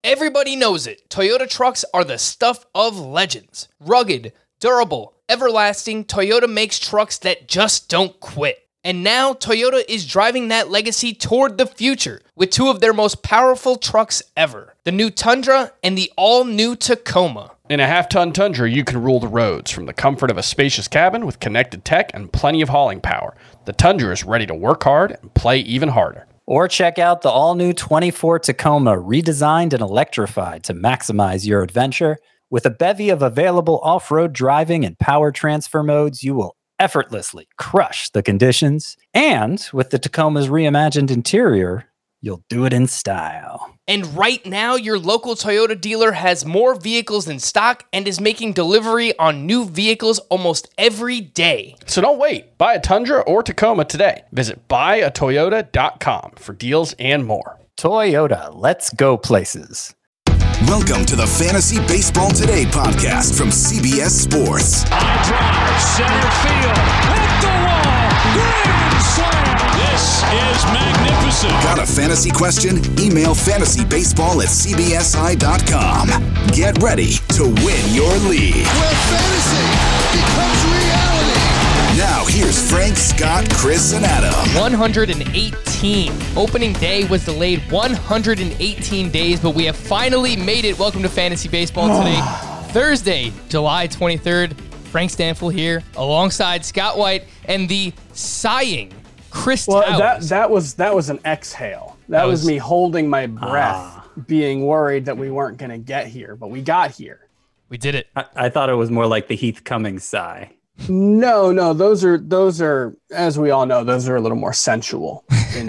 Everybody knows it. Toyota trucks are the stuff of legends. Rugged, durable, everlasting, Toyota makes trucks that just don't quit. And now Toyota is driving that legacy toward the future with two of their most powerful trucks ever, the new Tundra and the all-new Tacoma. In a half-ton Tundra, you can rule the roads from the comfort of a spacious cabin with connected tech and plenty of hauling power. The Tundra is ready to work hard and play even harder. Or check out the all-new 24 Tacoma, redesigned and electrified to maximize your adventure. With a bevy of available off-road driving and power transfer modes, you will effortlessly crush the conditions. And with the Tacoma's reimagined interior, you'll do it in style. And right now, your local Toyota dealer has more vehicles in stock and is making delivery on new vehicles almost every day. So don't wait. Buy a Tundra or Tacoma today. Visit buyatoyota.com for deals and more. Toyota, let's go places. Welcome to the Fantasy Baseball Today podcast from CBS Sports. High drive, center field, hit the wall, grand slam. This is magnificent. Got a fantasy question? Email fantasybaseball@cbsi.com. Get ready to win your league. Where fantasy becomes reality. Now here's Frank, Scott, Chris, and Adam. 118. Opening day was delayed 118 days, but we have finally made it. Welcome to Fantasy Baseball Today. Thursday, July 23rd. Frank Stanfield here alongside Scott White and the sighing Chris Towers. That was an exhale. That was me holding my breath, being worried that we weren't going to get here, but we got here. We did it. I thought it was more like the Heath Cummings sigh. No, those are, as we all know, those are a little more sensual.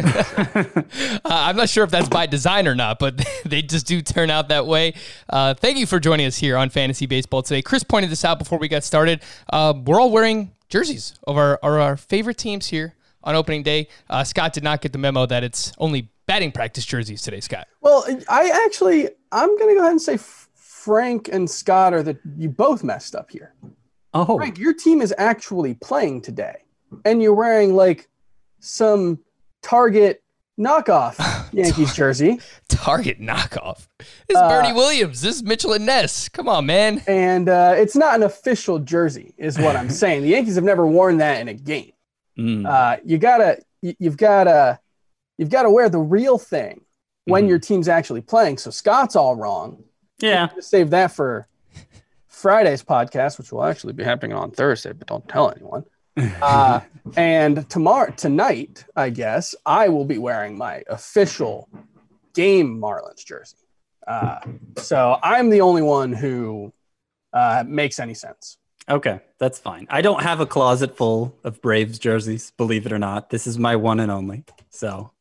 I'm not sure if that's by design or not, but they just do turn out that way. Thank you for joining us here on Fantasy Baseball Today. Chris pointed this out before we got started. We're all wearing jerseys of our favorite teams here on opening day. Scott did not get the memo that it's only batting practice jerseys today, Scott. Well, I'm going to go ahead and say Frank and Scott you both messed up here. Oh, Frank, your team is actually playing today, and you're wearing like some Target knockoff Yankees jersey. Target knockoff. This is Bernie Williams. This is Mitchell and Ness. Come on, man. And it's not an official jersey, is what I'm saying. The Yankees have never worn that in a game. You've got to wear the real thing when your team's actually playing. So Scott's all wrong. Yeah, just save that for Friday's podcast, which will actually be happening on Thursday, but don't tell anyone. And tonight, I guess, I will be wearing my official game Marlins jersey. So I'm the only one who makes any sense. Okay, that's fine. I don't have a closet full of Braves jerseys, believe it or not. This is my one and only. So,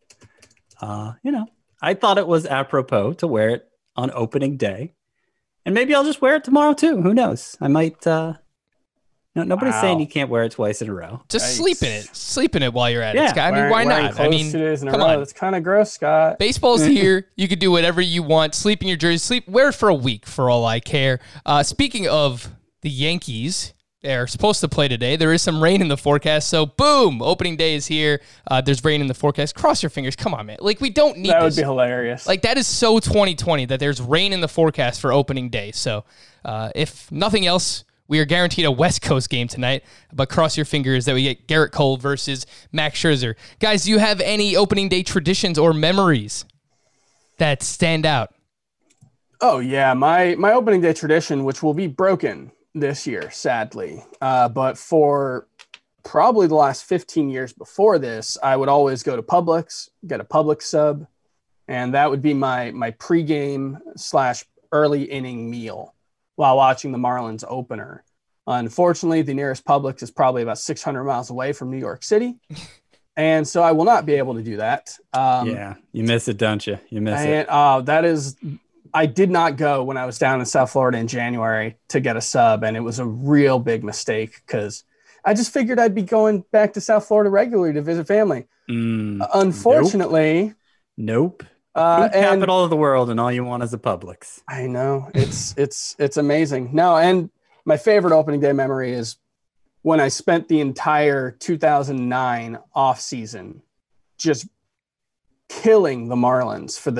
I thought it was apropos to wear it on opening day. And maybe I'll just wear it tomorrow too. Who knows? I might. Nobody's saying you can't wear it twice in a row. Just sleep in it. Sleep in it while you're at it, Scott. Why not? 2 days in a row. That's kind of gross, Scott. Baseball's here. You can do whatever you want. Sleep in your jersey. Wear it for a week for all I care. Speaking of the Yankees, they're supposed to play today. There is some rain in the forecast. So, boom, opening day is here. There's rain in the forecast. Cross your fingers. Come on, man. Like, we don't need that. This. Would be hilarious. Like, that is so 2020 that there's rain in the forecast for opening day. So, if nothing else, we are guaranteed a West Coast game tonight. But cross your fingers that we get Garrett Cole versus Max Scherzer. Guys, do you have any opening day traditions or memories that stand out? Oh, yeah. My opening day tradition, which will be broken this year, sadly. But for probably the last 15 years before this, I would always go to Publix, get a Publix sub, and that would be my pregame / early inning meal while watching the Marlins opener. Unfortunately, the nearest Publix is probably about 600 miles away from New York City. And so I will not be able to do that. Yeah, you miss it, don't you? You miss it. I did not go when I was down in South Florida in January to get a sub, and it was a real big mistake because I just figured I'd be going back to South Florida regularly to visit family. Unfortunately, nope. Capital of the world, and all you want is a Publix. I know it's amazing. No, and my favorite opening day memory is when I spent the entire 2009 off season just killing the Marlins for the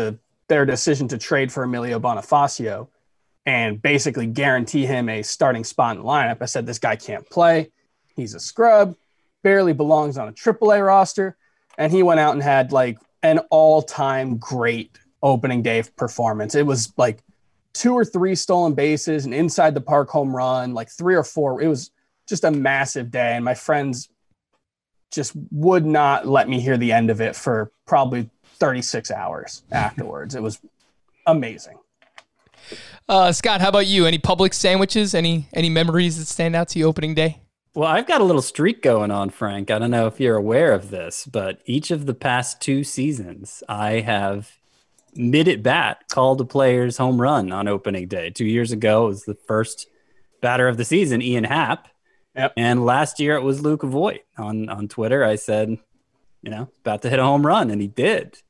their decision to trade for Emilio Bonifacio and basically guarantee him a starting spot in the lineup. I said, this guy can't play. He's a scrub, barely belongs on a AAA roster. And he went out and had like an all-time great opening day performance. It was like 2 or 3 stolen bases, an inside the park home run, like 3 or 4. It was just a massive day. And my friends just would not let me hear the end of it for probably 36 hours afterwards. It was amazing. Scott, how about you? Any Publix sandwiches? Any memories that stand out to you opening day? Well, I've got a little streak going on, Frank. I don't know if you're aware of this, but each of the past 2 seasons, I have mid-at-bat called a player's home run on opening day. 2 years ago, it was the first batter of the season, Ian Happ. Yep. And last year, it was Luke Voigt. On Twitter, I said, about to hit a home run, and he did.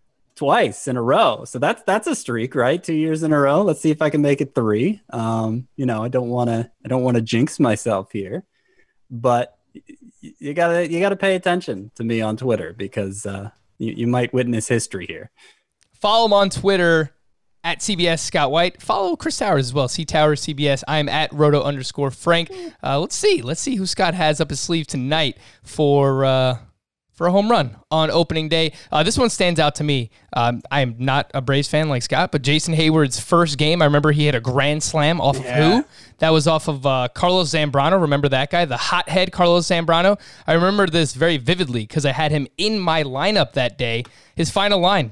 Twice in a row. So that's a streak, right? 2 years in a row. Let's see if I can make it 3. I don't want to jinx myself here. But you gotta pay attention to me on Twitter because you might witness history here. Follow him on Twitter at CBS Scott White. Follow Chris Towers as well. C Towers CBS. I'm at Roto_Frank. Let's see who Scott has up his sleeve tonight for a home run on opening day. This one stands out to me. I'm not a Braves fan like Scott, but Jason Hayward's first game, I remember he hit a grand slam off of who? That was off of Carlos Zambrano. Remember that guy? The hothead Carlos Zambrano. I remember this very vividly because I had him in my lineup that day. His final line,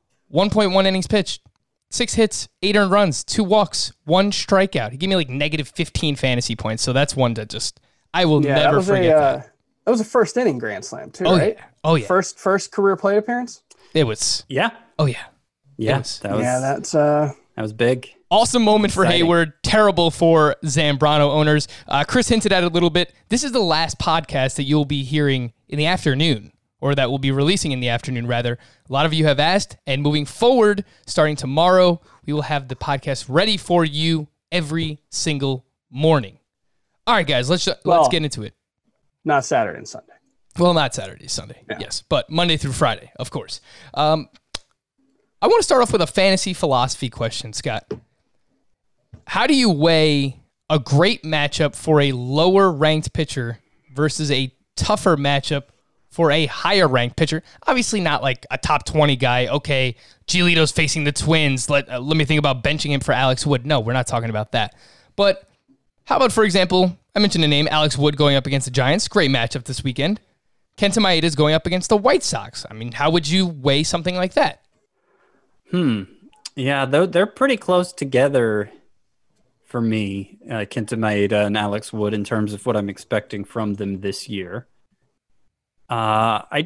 1.1 innings pitched, 6 hits, 8 earned runs, 2 walks, 1 strikeout. He gave me like negative 15 fantasy points, so that's one that just, I will never forget that. That was a first inning grand slam too, Oh, right? yeah. Oh, yeah. First career plate appearance. It was. Yeah. Oh, yeah. Yes. That was big. Awesome moment for Exciting. Hayward. Terrible for Zambrano owners. Chris hinted at it a little bit. This is the last podcast that you'll be hearing in the afternoon, or that we'll be releasing in the afternoon, rather. A lot of you have asked, and moving forward, starting tomorrow, we will have the podcast ready for you every single morning. All right, guys, let's get into it. Not Saturday and Sunday. Well, not Saturday, Sunday, yes, but Monday through Friday, of course. I want to start off with a fantasy philosophy question, Scott. How do you weigh a great matchup for a lower-ranked pitcher versus a tougher matchup for a higher-ranked pitcher? Obviously not like a top 20 guy. Okay, Giolito's facing the Twins. Let me think about benching him for Alex Wood. No, we're not talking about that. But how about, for example, I mentioned a name, Alex Wood going up against the Giants. Great matchup this weekend. Kenta Maeda's going up against the White Sox. I mean, how would you weigh something like that? Yeah, they're pretty close together for me, Kenta Maeda and Alex Wood, in terms of what I'm expecting from them this year. I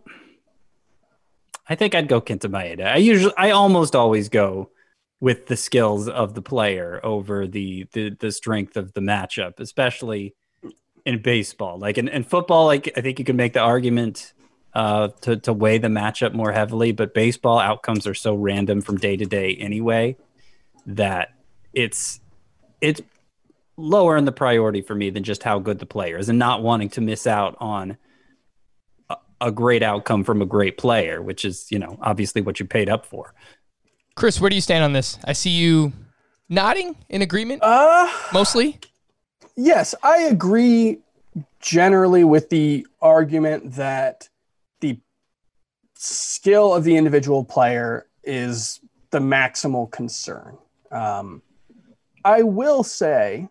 think I'd go Kenta Maeda. I almost always go with the skills of the player over the strength of the matchup, especially in baseball. Like in football, like I think you can make the argument to weigh the matchup more heavily, but baseball outcomes are so random from day to day anyway that it's lower in the priority for me than just how good the player is and not wanting to miss out on a great outcome from a great player, which is, obviously what you paid up for. Chris, where do you stand on this? I see you nodding in agreement, mostly. Yes, I agree generally with the argument that the skill of the individual player is the maximal concern. I will say,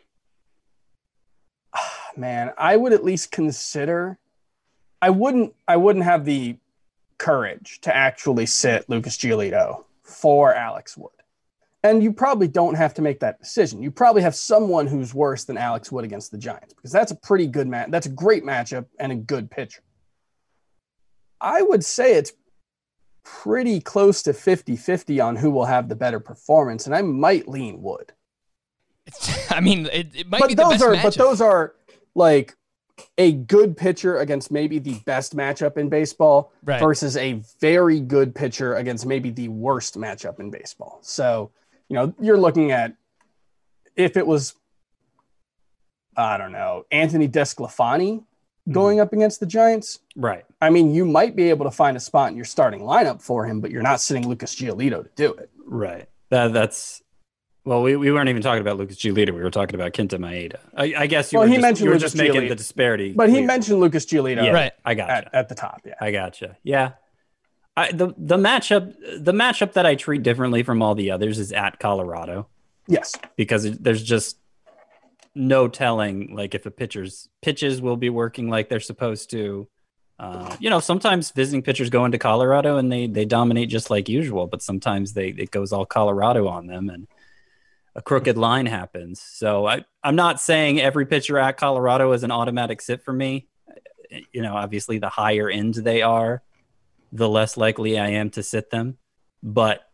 I would at least consider. I wouldn't have the courage to actually sit Lucas Giolito for Alex Wood. And you probably don't have to make that decision. You probably have someone who's worse than Alex Wood against the Giants, because that's a pretty good match. That's a great matchup and a good pitcher. I would say it's pretty close to 50-50 on who will have the better performance, and I might lean Wood. I mean, it might be the best matchup. But those are like a good pitcher against maybe the best matchup in baseball versus a very good pitcher against maybe the worst matchup in baseball. So, you're looking at, if it was, I don't know, Anthony DeSclafani going up against the Giants. Right. I mean, you might be able to find a spot in your starting lineup for him, but you're not sitting Lucas Giolito to do it. Right. That's well, we weren't even talking about Lucas Giolito. We were talking about Kenta Maeda. I guess you were just making the disparity. But he mentioned Lucas Giolito. Yeah, right. I gotcha. At the top. Yeah. I gotcha. Yeah. The matchup that I treat differently from all the others is at Colorado. Yes. Because there's just no telling, like, if a pitcher's pitches will be working like they're supposed to. Sometimes visiting pitchers go into Colorado and they dominate just like usual, but sometimes it goes all Colorado on them and a crooked line happens. So I'm not saying every pitcher at Colorado is an automatic sit for me. Obviously the higher end they are, the less likely I am to sit them. But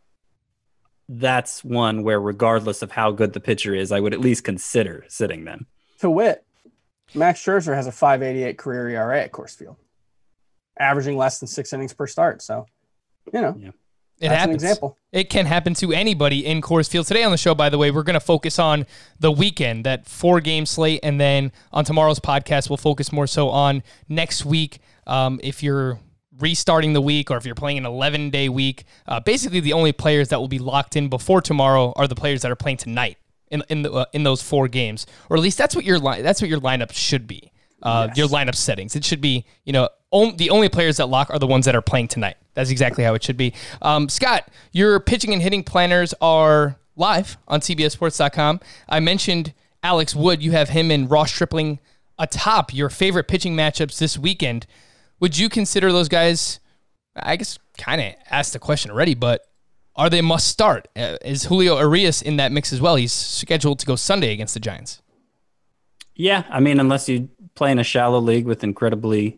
that's one where regardless of how good the pitcher is, I would at least consider sitting them. To wit, Max Scherzer has a 5.88 career ERA at Coors Field, averaging less than 6 innings per start. So, Yeah. It That's happens. an example. It can happen to anybody in Coors Field. Today on the show, by the way, we're going to focus on the weekend, that 4-game slate, and then on tomorrow's podcast, we'll focus more so on next week. If you're restarting the week or if you're playing an 11-day week, basically the only players that will be locked in before tomorrow are the players that are playing tonight in those 4 games, or at least that's what your lineup should be. Your lineup settings. It should be, the only players that lock are the ones that are playing tonight. That's exactly how it should be. Scott, your pitching and hitting planners are live on CBSSports.com. I mentioned Alex Wood. You have him and Ross Stripling atop your favorite pitching matchups this weekend. Would you consider those guys, I guess kind of asked the question already, but are they must start? Is Julio Urias in that mix as well? He's scheduled to go Sunday against the Giants. Yeah, I mean, unless you play in a shallow league with incredibly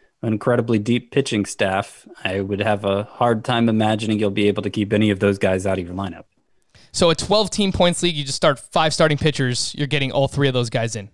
deep pitching staff, I would have a hard time imagining you'll be able to keep any of those guys out of your lineup. So a 12-team points league, you just start 5 starting pitchers. You're getting all 3 of those guys in.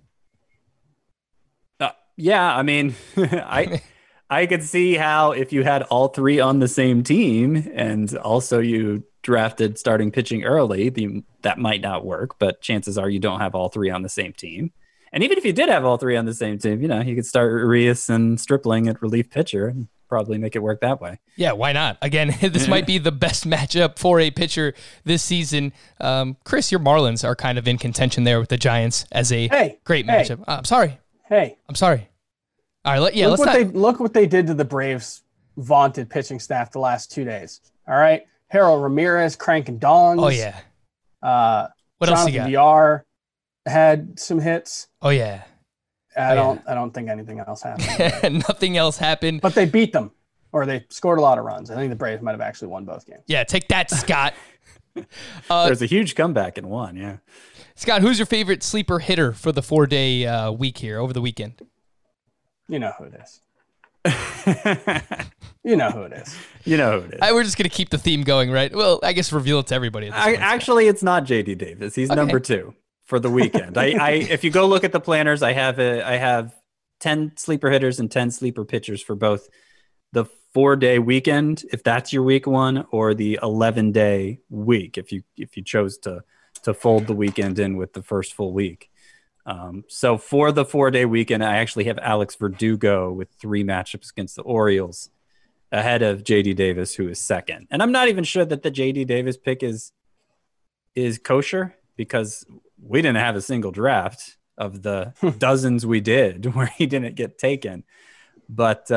Yeah, I mean, I could see how if you had all 3 on the same team and also you drafted starting pitching early, that might not work, but chances are you don't have all 3 on the same team. And even if you did have all 3 on the same team, you could start Urias and Stripling at relief pitcher and probably make it work that way. Yeah, why not? Again, this might be the best matchup for a pitcher this season. Chris, your Marlins are kind of in contention there with the Giants as a great matchup. I'm sorry. I'm sorry. All right, look what they did to the Braves' vaunted pitching staff the last 2 days. All right, Harold Ramirez cranking dongs. Oh yeah. What else you got? VR had some hits. Oh yeah. I don't think anything else happened. Nothing else happened. But they beat them, or they scored a lot of runs. I think the Braves might have actually won both games. Yeah, take that, Scott. There's a huge comeback in one. Yeah. Scott, who's your favorite sleeper hitter for the 4-day week here over the weekend? You know who it is. You know who it is. We're just going to keep the theme going, right? Well, I guess reveal it to everybody. Actually, it's not JD Davis. He's number 2 for the weekend. If you go look at the planners, I have 10 sleeper hitters and 10 sleeper pitchers for both the 4-day weekend, if that's your week 1, or the 11-day week, if you chose to fold the weekend in with the first full week. So for the 4-day weekend, I actually have Alex Verdugo with 3 matchups against the Orioles ahead of JD Davis, who is second. And I'm not even sure that the JD Davis pick is kosher, because we didn't have a single draft of the dozens we did where he didn't get taken. But,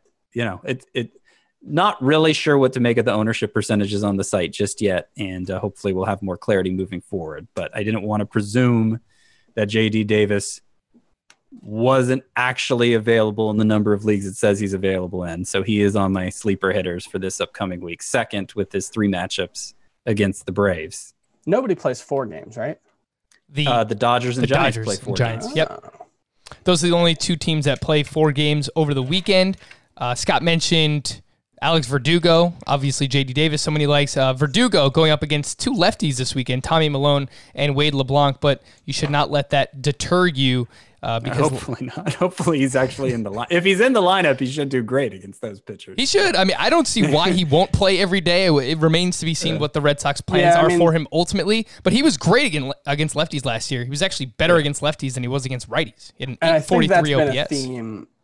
not really sure what to make of the ownership percentages on the site just yet. And hopefully we'll have more clarity moving forward. But I didn't want to presume that JD Davis wasn't actually available in the number of leagues it says he's available in. So he is on my sleeper hitters for this upcoming week, second with his 3 matchups against the Braves. Nobody plays 4 games, right? The Dodgers and Giants play 4 Giants. games. Yep. Those are the only 2 teams that play 4 games over the weekend. Scott mentioned Alex Verdugo, obviously JD Davis, someone he likes. Verdugo going up against 2 lefties this weekend, Tommy Malone and Wade LeBlanc, but you should not let that deter you. Because hopefully not. Hopefully he's actually in the line. If he's in the lineup, he should do great against those pitchers. He should. I mean, I don't see why he won't play every day. It remains to be seen what the Red Sox plans are for him ultimately. But he was great against lefties last year. He was actually better against lefties than he was against righties. He had an 843 OPS. Been a theme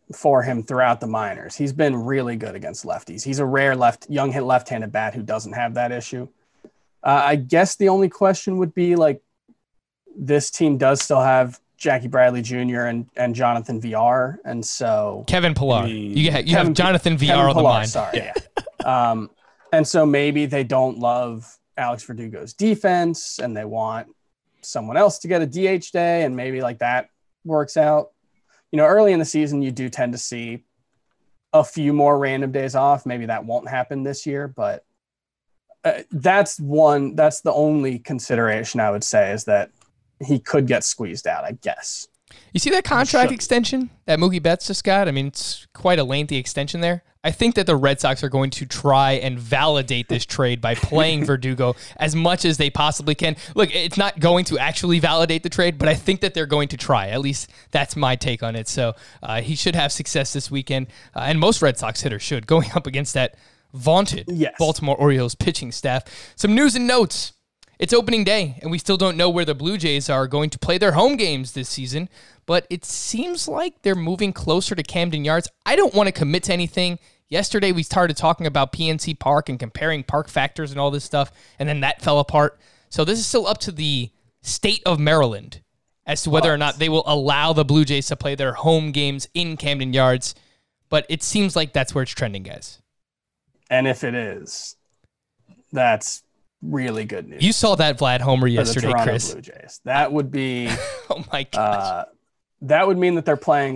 for him throughout the minors. He's been really good against lefties. He's a rare young hit left-handed bat who doesn't have that issue. I guess the only question would be like, this team does still have Jackie Bradley Jr. and Jonathan VR, and so Kevin Pillar. You have Jonathan VR Kevin on the Pillar, mind. Sorry, yeah. And so maybe they don't love Alex Verdugo's defense, and they want someone else to get a DH day, and maybe like that works out. Early in the season, you do tend to see a few more random days off. Maybe that won't happen this year, but that's the only consideration I would say, is that he could get squeezed out, I guess. You see that contract extension that Mookie Betts just got? I mean, it's quite a lengthy extension there. I think that the Red Sox are going to try and validate this trade by playing Verdugo as much as they possibly can. Look, it's not going to actually validate the trade, but I think that they're going to try. At least that's my take on it. So he should have success this weekend, and most Red Sox hitters should, going up against that vaunted Baltimore Orioles pitching staff. Some news and notes. It's opening day, and we still don't know where the Blue Jays are going to play their home games this season, but it seems like they're moving closer to Camden Yards. I don't want to commit to anything. Yesterday, we started talking about PNC Park and comparing park factors and all this stuff, and then that fell apart. So this is still up to the state of Maryland as to whether or not they will allow the Blue Jays to play their home games in Camden Yards, but it seems like that's where it's trending, guys. And if it is, that's really good news. You saw that Vlad homer yesterday, for the Toronto Chris. Blue Jays. That would be oh my gosh. That would mean that they're playing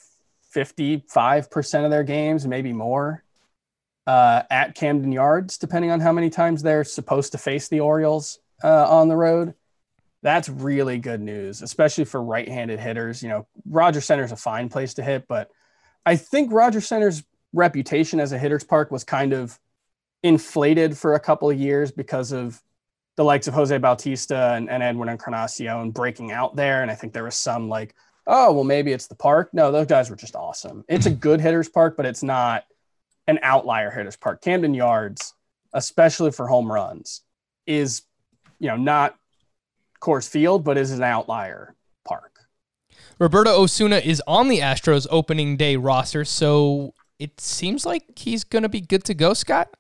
55% of their games, maybe more, at Camden Yards, depending on how many times they're supposed to face the Orioles on the road. That's really good news, especially for right-handed hitters. Rogers Center is a fine place to hit, but I think Rogers Center's reputation as a hitter's park was kind of inflated for a couple of years because of the likes of Jose Bautista and Edwin Encarnacion breaking out there. And I think there was some like, oh, well, maybe it's the park. No, those guys were just awesome. It's a good hitter's park, but it's not an outlier hitter's park. Camden Yards, especially for home runs, is, not Coors Field, but is an outlier park. Roberto Osuna is on the Astros opening day roster, so it seems like he's going to be good to go, Scott.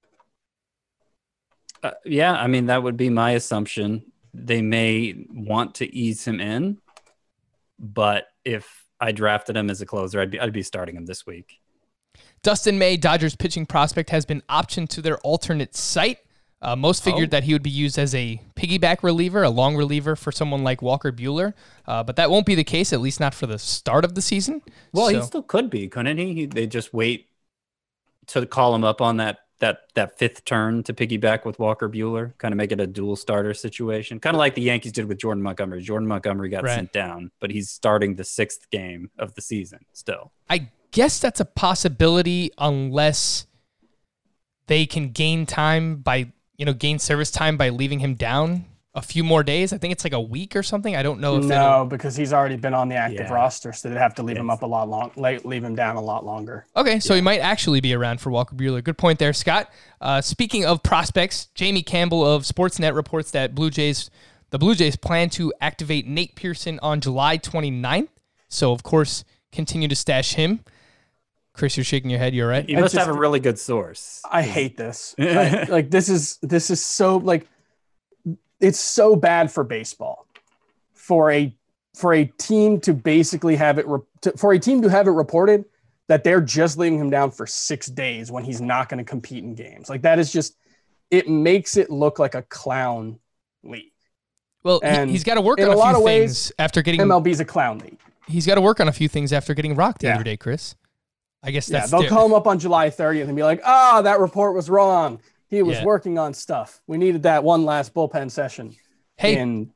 Yeah, I mean, that would be my assumption. They may want to ease him in, but if I drafted him as a closer, I'd be starting him this week. Dustin May, Dodgers pitching prospect, has been optioned to their alternate site. Most figured that he would be used as a piggyback reliever, a long reliever for someone like Walker Buehler, but that won't be the case, at least not for the start of the season. Well, he still could be, couldn't he? They just wait to call him up on that fifth turn to piggyback with Walker Buehler, kind of make it a dual starter situation, kind of like the Yankees did with Jordan Montgomery. Jordan Montgomery got sent down, but he's starting the sixth game of the season still. I guess that's a possibility unless they can gain service time by leaving him down a few more days. I think it's like a week or something. I don't know if because he's already been on the active roster, so they'd have to leave him up leave him down a lot longer. Okay, so he might actually be around for Walker Buehler. Good point there, Scott. Speaking of prospects, Jamie Campbell of Sportsnet reports that the Blue Jays plan to activate Nate Pearson on July 29th. So, of course, continue to stash him. Chris, you're shaking your head. You're right. You must have a really good source. I hate this. This is so like. It's so bad for baseball, for a team to basically have it reported that they're just leaving him down for 6 days when he's not going to compete in games. Like that is just, it makes it look like a clown league. Well, he's got to work on a few things after getting MLB's a clown league. He's got to work on a few things after getting rocked the other day, Chris. I guess they'll call him up on July 30th and be like, that report was wrong. He was working on stuff. We needed that one last bullpen session. Hey,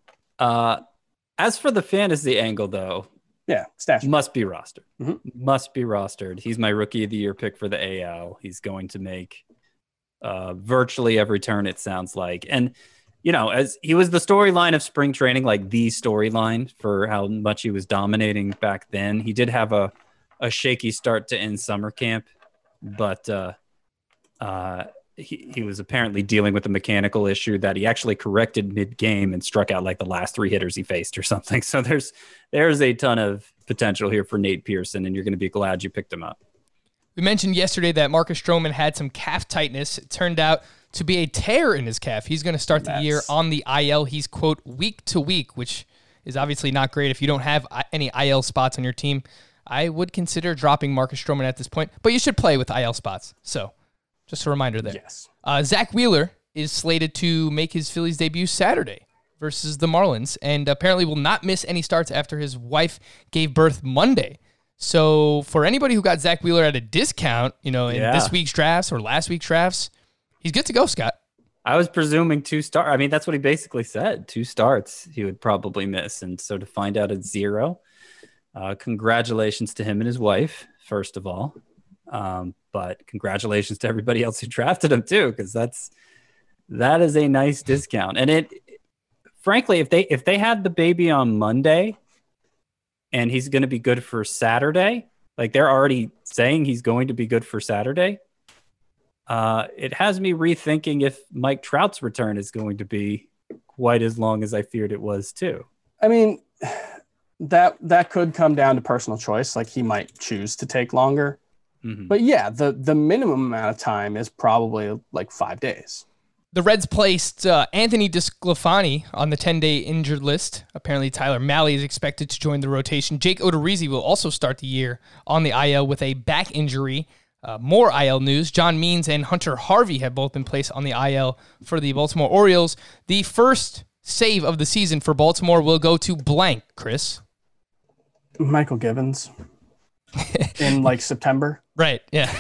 as for the fantasy angle, though, stash must be rostered. Mm-hmm. Must be rostered. He's my rookie of the year pick for the AL. He's going to make virtually every turn, it sounds like. And, as he was the storyline of spring training, like the storyline for how much he was dominating back then. He did have a shaky start to end summer camp, but he was apparently dealing with a mechanical issue that he actually corrected mid-game and struck out like the last 3 hitters he faced or something. So there's a ton of potential here for Nate Pearson, and you're going to be glad you picked him up. We mentioned yesterday that Marcus Stroman had some calf tightness. It turned out to be a tear in his calf. He's going to start the year on the IL. He's, quote, week to week, which is obviously not great. If you don't have any IL spots on your team, I would consider dropping Marcus Stroman at this point, but you should play with IL spots. So just a reminder there. Yes. Zach Wheeler is slated to make his Phillies debut Saturday versus the Marlins, and apparently will not miss any starts after his wife gave birth Monday. So for anybody who got Zach Wheeler at a discount, in this week's drafts or last week's drafts, he's good to go, Scott. I was presuming 2 starts. I mean, that's what he basically said. 2 starts he would probably miss. And so to find out it's 0, congratulations to him and his wife, first of all. But congratulations to everybody else who drafted him too, because that is a nice discount. And frankly, if they had the baby on Monday and he's going to be good for Saturday, like they're already saying he's going to be good for Saturday, it has me rethinking if Mike Trout's return is going to be quite as long as I feared it was too. I mean, that could come down to personal choice. Like he might choose to take longer. Mm-hmm. But yeah, the minimum amount of time is probably like 5 days. The Reds placed Anthony DeSclafani on the 10-day injured list. Apparently, Tyler Mahle is expected to join the rotation. Jake Odorizzi will also start the year on the IL with a back injury. More IL news. John Means and Hunter Harvey have both been placed on the IL for the Baltimore Orioles. The first save of the season for Baltimore will go to blank, Chris. Michael Givens in like September. Right, yeah.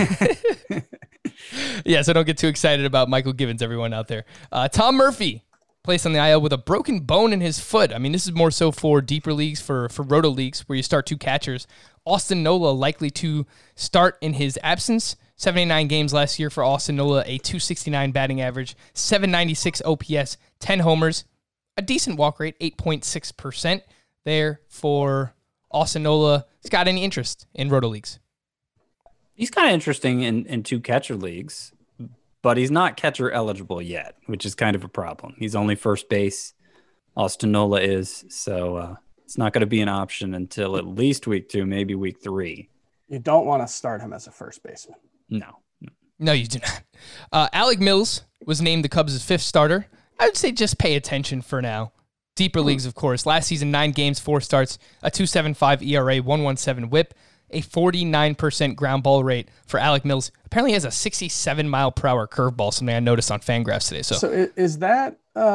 Yeah, so don't get too excited about Michael Givens, everyone out there. Tom Murphy placed on the IL with a broken bone in his foot. I mean, this is more so for deeper leagues, for roto leagues, where you start 2 catchers. Austin Nola likely to start in his absence. 79 games last year for Austin Nola, a .269 batting average, 796 OPS, 10 homers, a decent walk rate, 8.6% there for Austin Nola. Scott, any interest in roto leagues? He's kind of interesting in 2 catcher leagues, but he's not catcher eligible yet, which is kind of a problem. He's only first base. Austin Nola is, so it's not going to be an option until at least week 2, maybe week 3. You don't want to start him as a first baseman. No, you do not. Alec Mills was named the Cubs' 5th starter. I would say just pay attention for now. Deeper leagues, of course. Last season, 9 games, 4 starts, a 2.75 ERA, 1.17 WHIP, a 49% ground ball rate for Alec Mills. Apparently he has a 67-mile-per-hour curveball, something I noticed on Fangraphs today. So is that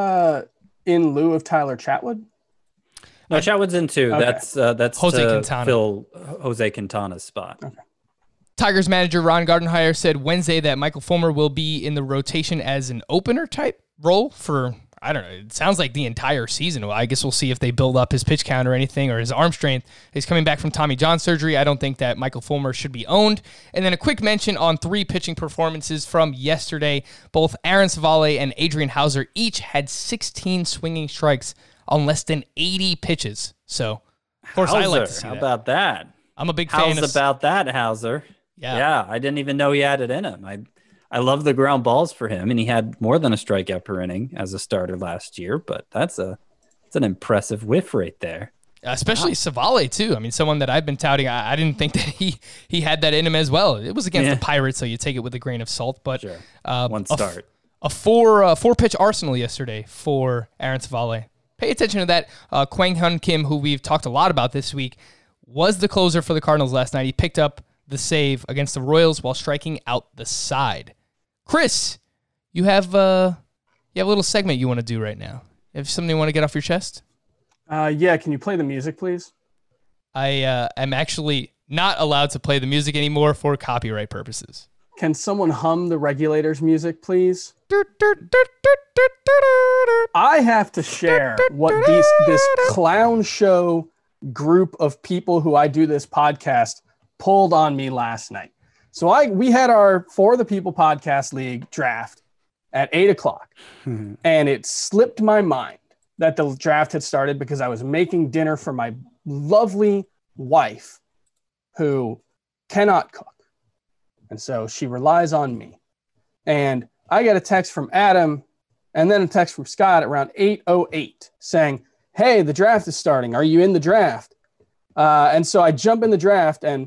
in lieu of Tyler Chatwood? No, Chatwood's in 2. Okay. That's Jose to Quintana. fill Jose Quintana's spot. Okay. Tigers manager Ron Gardenhire said Wednesday that Michael Fulmer will be in the rotation as an opener type role for, I don't know, it sounds like the entire season. Well, I guess we'll see if they build up his pitch count or anything, or his arm strength. He's coming back from Tommy John surgery. I don't think that Michael Fulmer should be owned. And then a quick mention on 3 pitching performances from yesterday. Both Aaron Savale and Adrian Hauser each had 16 swinging strikes on less than 80 pitches. So, of course, I like to see How that. about that? I'm a big fan How's about that, Hauser? Yeah. I didn't even know he had it in him. I love the ground balls for him, and he had more than a strikeout per inning as a starter last year, but that's an impressive whiff rate there. Especially Savale, too. I mean, someone that I've been touting. I didn't think that he had that in him as well. It was against the Pirates, so you take it with a grain of salt. But sure. One start. A four-pitch arsenal yesterday for Aaron Savale. Pay attention to that. Kwang Hyun Kim, who we've talked a lot about this week, was the closer for the Cardinals last night. He picked up the save against the Royals while striking out the side. Chris, you have a little segment you want to do right now. If something you want to get off your chest? Yeah, can you play the music, please? I am actually not allowed to play the music anymore for copyright purposes. Can someone hum the Regulators music, please? I have to share what this clown show group of people who I do this podcast pulled on me last night. So we had our For the People Podcast League draft at 8:00, and it slipped my mind that the draft had started because I was making dinner for my lovely wife who cannot cook. And so she relies on me. And I get a text from Adam and then a text from Scott around 8:08 saying, hey, the draft is starting. Are you in the draft? And so I jump in the draft and,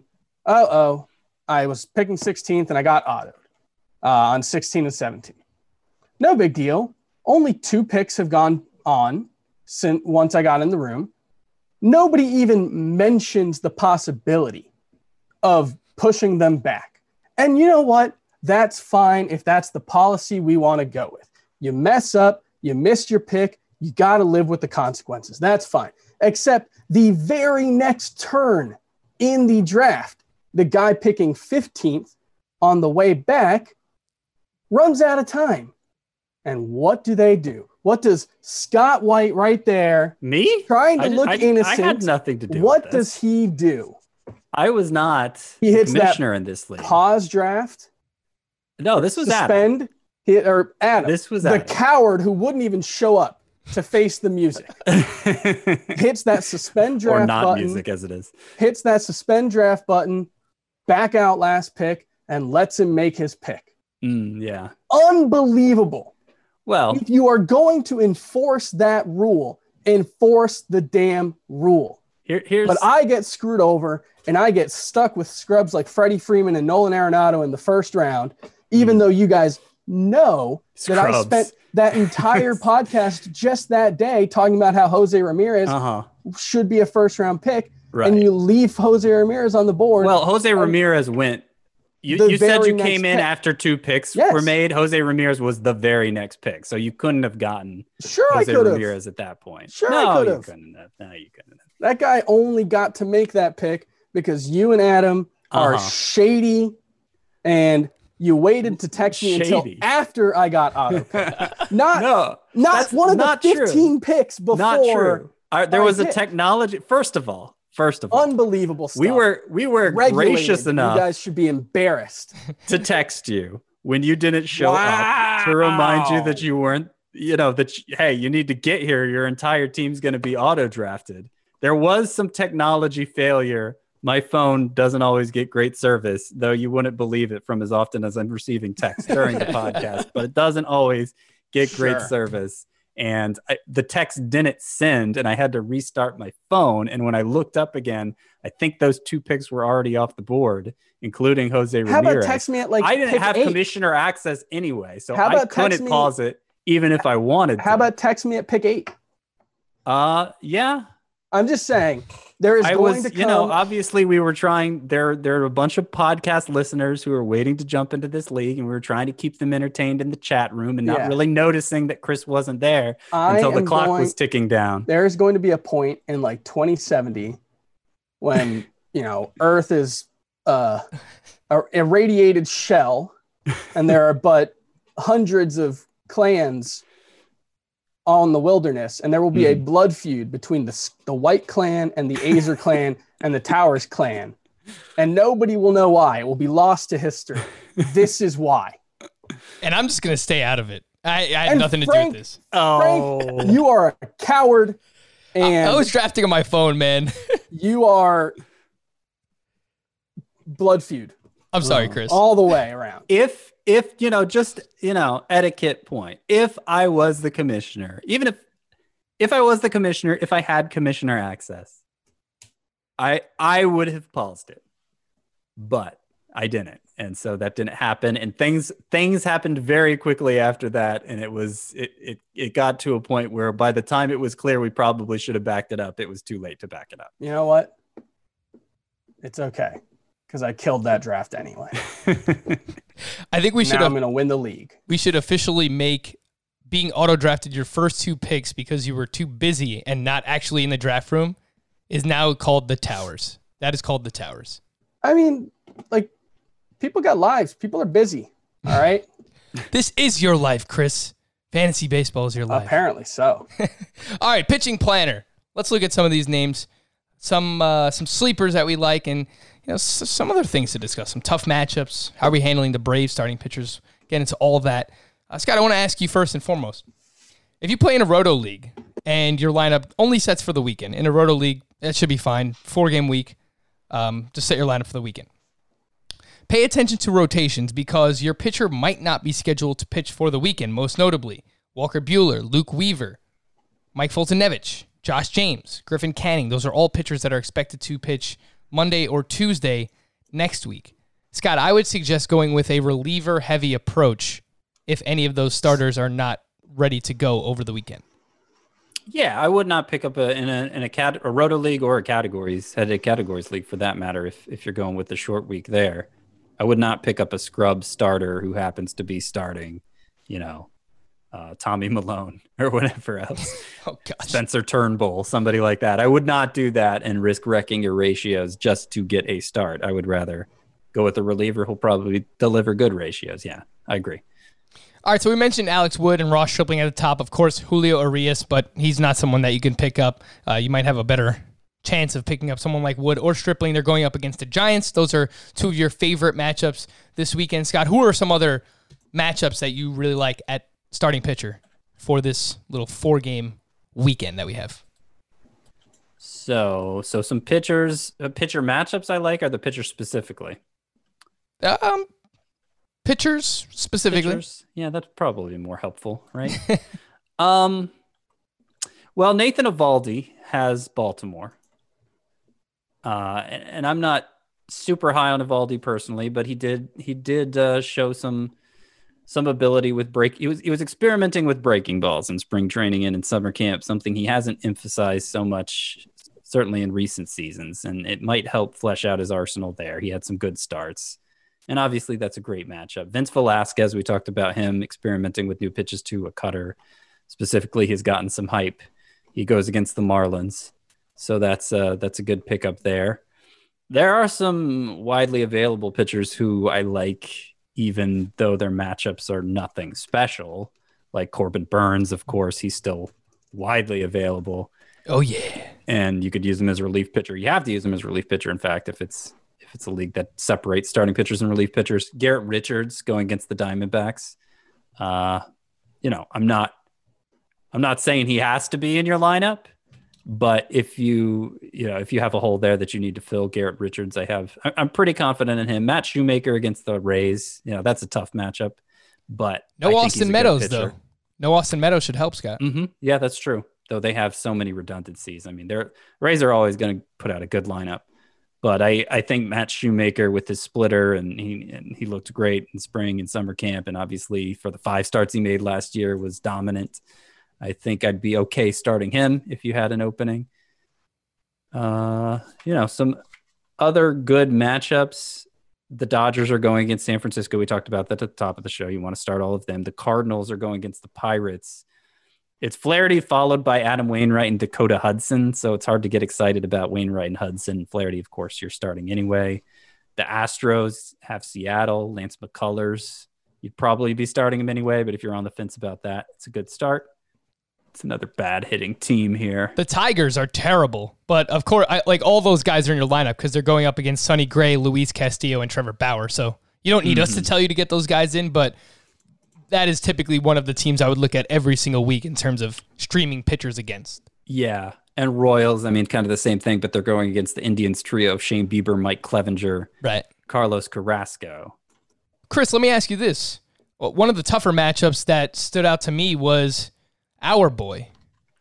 I was picking 16th and I got autoed on 16 and 17. No big deal. Only 2 picks have gone on since once I got in the room. Nobody even mentions the possibility of pushing them back. And you know what? That's fine if that's the policy we want to go with. You mess up, you missed your pick, you got to live with the consequences. That's fine. Except the very next turn in the draft, the guy picking 15th on the way back runs out of time. And what do? What does Scott White right there, Me? trying to look innocent, I had nothing to do what with this. does he do? I was not He hits that commissioner in this league. Pause draft. No, this was Adam. Suspend. Adam. This was the Adam. coward who wouldn't even show up to face the music. Hits that suspend draft or not button. music as it is. Hits that suspend draft button, back out last pick, and lets him make his pick. Yeah. Unbelievable. Well, If you are going to enforce that rule, enforce the damn rule. here's But I get screwed over and I get stuck with scrubs like Freddie Freeman and Nolan Arenado in the first round, even though you guys know that I Scrubs. spent that entire podcast just that day talking about how Jose Ramirez should be a first round pick. Right. And you leave Jose Ramirez on the board. Well, Jose Ramirez went. The You said very you next came in pick. after 2 picks Yes. were made. Jose Ramirez was the very next pick, so you couldn't have gotten sure I Jose could have. Ramirez at that point. Sure no, I could you have. couldn't have. No, you couldn't have. That guy only got to make that pick because you and Adam are shady, and you waited to text me until Shady. after I got auto picked. Not No, not that's one of not the true. 15 picks before. Not true. There I was a did. technology. First of all, Unbelievable stuff. we were Regulated. gracious enough You guys should be embarrassed. to text you when you didn't show up to remind you that you weren't, hey, you need to get here. Your entire team's going to be auto drafted. There was some technology failure. My phone doesn't always get great service, though you wouldn't believe it from as often as I'm receiving texts during the podcast, but it doesn't always get great service. And the text didn't send, and I had to restart my phone. And when I looked up again, I think those 2 picks were already off the board, including Jose Ramirez. How about text me at I didn't pick have 8? commissioner access anyway, so How I about couldn't text me- pause it even if I wanted to. How about text me at pick 8? Yeah. I'm just saying there is going to come. Obviously we were trying, there are a bunch of podcast listeners who are waiting to jump into this league, and we were trying to keep them entertained in the chat room and not really noticing that Chris wasn't there until the clock was ticking down. There's going to be a point in like 2070 when, Earth is a irradiated shell and there are but hundreds of clans on the wilderness, and there will be a blood feud between the White Clan and the Azer Clan and the Towers Clan, and nobody will know why. It will be lost to history. This is why. And I'm just gonna stay out of it. I had nothing to do with this. Frank, you are a coward, and I was drafting on my phone, man. you are blood feud I'm sorry, Chris. all the way around. If etiquette point, if I was the commissioner, even if I was the commissioner, if I had commissioner access, I would have paused it, but I didn't. And so that didn't happen. And things happened very quickly after that. And it got to a point where by the time it was clear we probably should have backed it up, it was too late to back it up. You know what? It's okay, because I killed that draft anyway. I think we should Now I'm going to win the league. we should officially make being auto drafted your first 2 picks because you were too busy and not actually in the draft room is now called the Towers. That is called the Towers. I mean, like, people got lives. People are busy. All right. This is your life, Chris. Fantasy baseball is your life. Apparently so. All right, pitching planner. Let's look at some of these names, some sleepers that we like, and some other things to discuss. Some tough matchups. How are we handling the Braves starting pitchers? Get into all of that. Scott, I want to ask you first and foremost. If you play in a roto league and your lineup only sets for the weekend, in a roto league, that should be fine. 4-game week. Just set your lineup for the weekend. Pay attention to rotations because your pitcher might not be scheduled to pitch for the weekend, most notably Walker Buehler, Luke Weaver, Mike Foltynewicz, Josh James, Griffin Canning. Those are all pitchers that are expected to pitch Monday or Tuesday next week. Scott, I would suggest going with a reliever-heavy approach if any of those starters are not ready to go over the weekend. Yeah, I would not pick up a roto league or a categories league for that matter. If you're going with the short week there, I would not pick up a scrub starter who happens to be starting, Tommy Malone or whatever else. Oh gosh, Spencer Turnbull, somebody like that. I would not do that and risk wrecking your ratios just to get a start. I would rather go with a reliever who'll probably deliver good ratios. Yeah, I agree. All right, so we mentioned Alex Wood and Ross Stripling at the top. Of course, Julio Urias, but he's not someone that you can pick up. You might have a better chance of picking up someone like Wood or Stripling. They're going up against the Giants. Those are two of your favorite matchups this weekend. Scott, who are some other matchups that you really like at starting pitcher for this little 4-game weekend that we have? So some pitcher matchups I like, are the pitchers specifically? Pitchers specifically. Pitchers? Yeah, that's probably more helpful, right? Well, Nathan Eovaldi has Baltimore. And I'm not super high on Eovaldi personally, but he did show some ability with he was experimenting with breaking balls in spring training and in summer camp, something he hasn't emphasized so much, certainly in recent seasons, and it might help flesh out his arsenal there. He had some good starts, and obviously that's a great matchup. Vince Velasquez, we talked about him experimenting with new pitches to a cutter. Specifically, he's gotten some hype. He goes against the Marlins, so that's a good pickup there. There are some widely available pitchers who I like, even though their matchups are nothing special, like Corbin Burns, of course. He's still widely available. Oh, yeah. And you could use him as a relief pitcher. You have to use him as a relief pitcher, in fact, if it's a league that separates starting pitchers and relief pitchers. Garrett Richards going against the Diamondbacks. I'm not saying he has to be in your lineup, but if you have a hole there that you need to fill, Garrett Richards, I'm pretty confident in him. Matt Shoemaker against the Rays, that's a tough matchup, but no Austin Meadows though. No Austin Meadows should help, Scott. Mm-hmm. Yeah, that's true. Though they have so many redundancies. I mean, Rays are always going to put out a good lineup, but I think Matt Shoemaker with his splitter and he looked great in spring and summer camp, and obviously for the 5 starts he made last year was dominant. I think I'd be okay starting him if you had an opening. Some other good matchups. The Dodgers are going against San Francisco. We talked about that at the top of the show. You want to start all of them. The Cardinals are going against the Pirates. It's Flaherty followed by Adam Wainwright and Dakota Hudson, so it's hard to get excited about Wainwright and Hudson. Flaherty, of course, you're starting anyway. The Astros have Seattle, Lance McCullers. You'd probably be starting him anyway, but if you're on the fence about that, it's a good start. It's another bad hitting team here. The Tigers are terrible, but of course, all those guys are in your lineup because they're going up against Sonny Gray, Luis Castillo, and Trevor Bauer. So you don't need us to tell you to get those guys in, but that is typically one of the teams I would look at every single week in terms of streaming pitchers against. Yeah, and Royals, kind of the same thing, but they're going against the Indians trio of Shane Bieber, Mike Clevenger, right, Carlos Carrasco. Chris, let me ask you this. Well, one of the tougher matchups that stood out to me was our Boyd,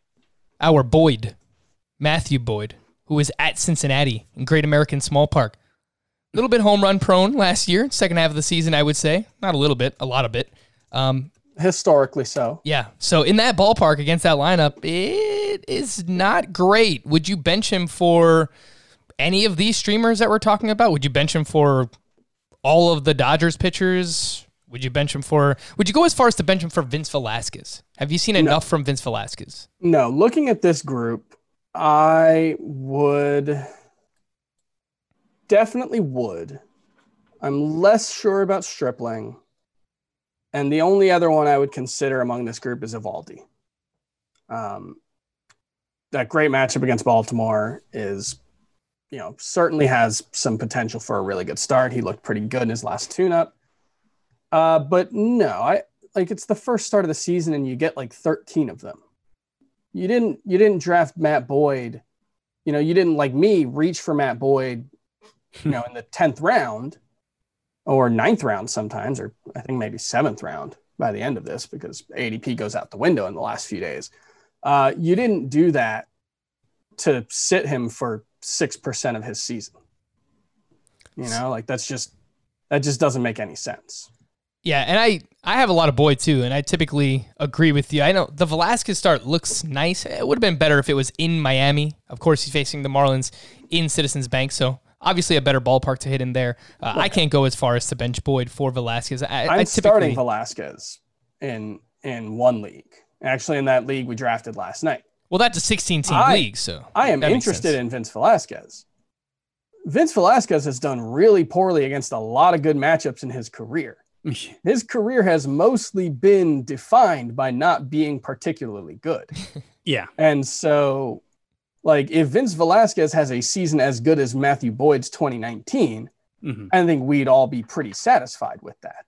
Matthew Boyd, who was at Cincinnati in Great American Small Park. A little bit home run prone last year, second half of the season, I would say. Not a little bit, a lot of it. Historically so. Yeah. So in that ballpark against that lineup, it is not great. Would you bench him for any of these streamers that we're talking about? Would you bench him for all of the Dodgers pitchers? Would you go as far as to bench him for Vince Velasquez? Have you seen enough from Vince Velasquez? No. Looking at this group, I definitely would. I'm less sure about Stripling. And the only other one I would consider among this group is Eovaldi. That great matchup against Baltimore is, certainly has some potential for a really good start. He looked pretty good in his last tune-up. But no, it's the first start of the season and you get 13 of them. You didn't draft Matt Boyd. You didn't, like me, reach for Matt Boyd, in the 10th round. or 9th round sometimes, or I think maybe 7th round by the end of this, because ADP goes out the window in the last few days. You didn't do that to sit him for 6% of his season. Like that just doesn't make any sense. Yeah, and I have a lot of Boyd too, and I typically agree with you. I know the Velasquez start looks nice. It would have been better if it was in Miami. Of course, he's facing the Marlins in Citizens Bank, so obviously a better ballpark to hit in there. I can't go as far as to bench Boyd for Velasquez. I'm starting Velasquez in one league. Actually, in that league we drafted last night. Well, that's a 16-team league, so I am interested in Vince Velasquez. Vince Velasquez has done really poorly against a lot of good matchups in his career. His career has mostly been defined by not being particularly good. Yeah. And so, like, if Vince Velasquez has a season as good as Matthew Boyd's 2019, I think we'd all be pretty satisfied with that.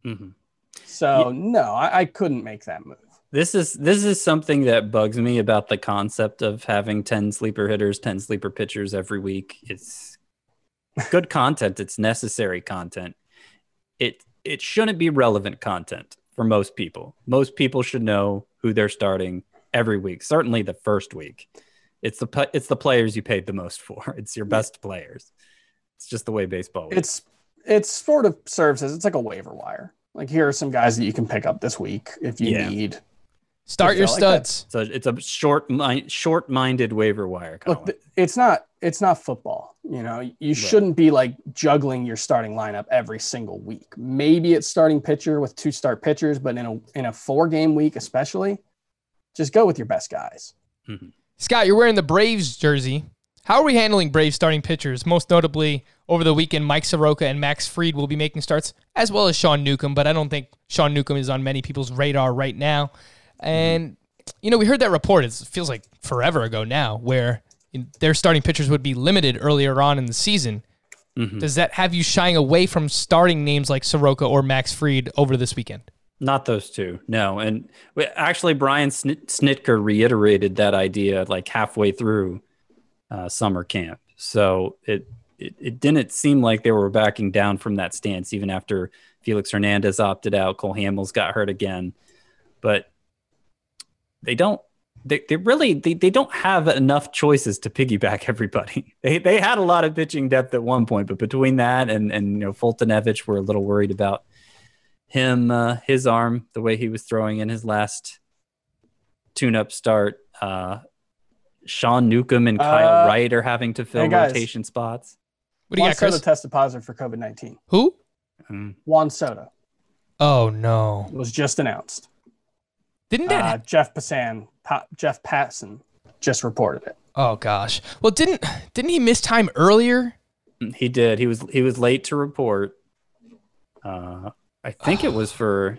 So, no, I couldn't make that move. This is something that bugs me about the concept of having 10 sleeper hitters, 10 sleeper pitchers every week. It's good content. It's necessary content. It shouldn't be relevant content for most people. Most people should know who they're starting every week. Certainly the first week. It's the players you paid the most for. It's your best players. It's just the way baseball works. It sort of serves as, it's like a waiver wire. Like, here are some guys that you can pick up this week if you need. Start your studs. So it's a short-minded waiver wire. Look, it's not football. You shouldn't be like juggling your starting lineup every single week. Maybe it's starting pitcher with 2 start pitchers, but in a 4-game week, especially, just go with your best guys. Scott, you're wearing the Braves jersey. How are we handling Braves starting pitchers? Most notably, over the weekend, Mike Soroka and Max Fried will be making starts, as well as Sean Newcomb, but I don't think Sean Newcomb is on many people's radar right now. And, we heard that report, it feels like forever ago now, where their starting pitchers would be limited earlier on in the season. Does that have you shying away from starting names like Soroka or Max Fried over this weekend? Not those two, no. And actually, Brian Snitker reiterated that idea like halfway through summer camp. So it didn't seem like they were backing down from that stance, even after Felix Hernandez opted out, Cole Hamels got hurt again. But they don't have enough choices to piggyback everybody. They had a lot of pitching depth at one point, but between that and Fultonevich, we're a little worried about him, his arm, the way he was throwing in his last tune-up start. Sean Newcomb and Kyle Wright are having to fill rotation spots. What do you got, Chris? Juan Soto tested positive for COVID-19. Who? Juan Soto. Oh, no. It was just announced. Didn't that Jeff Passan just reported it. Oh gosh. Well, didn't he miss time earlier? He did. He was late to report. I think it was for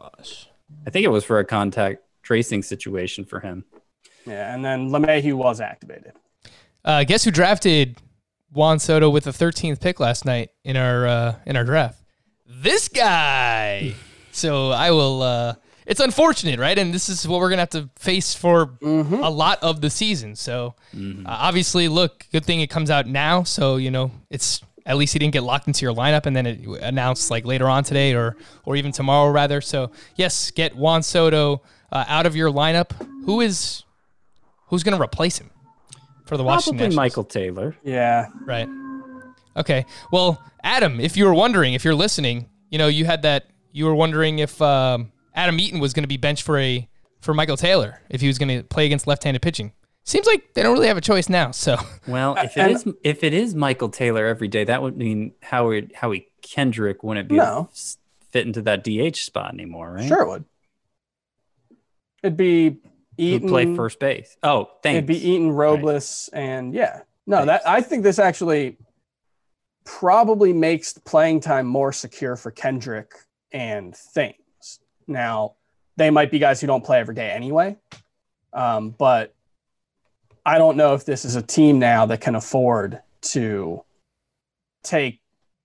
a contact tracing situation for him. Yeah, and then LeMahieu was activated. Guess who drafted Juan Soto with the 13th pick last night in our draft? This guy. So I will. It's unfortunate, right? And this is what we're going to have to face for a lot of the season. So obviously, look, good thing it comes out now. So, it's at least he didn't get locked into your lineup and then it announced like later on today or even tomorrow rather. So yes, get Juan Soto out of your lineup. Who's going to replace him for the Washington Nationals? Michael Taylor. Yeah. Right. Okay. Well, Adam, if you were wondering, if you're listening, you were wondering if Adam Eaton was going to be benched for Michael Taylor if he was going to play against left-handed pitching. Seems like they don't really have a choice now. So, well, if it is Michael Taylor every day, that would mean Howie Kendrick wouldn't be fit into that DH spot anymore, right? Sure it would. It'd be Eaton, who play first base. Oh, thanks. It'd be Eaton, Robles, and I think this actually probably makes playing time more secure for Kendrick and Thames. Now, they might be guys who don't play every day anyway, but I don't know if this is a team now that can afford to take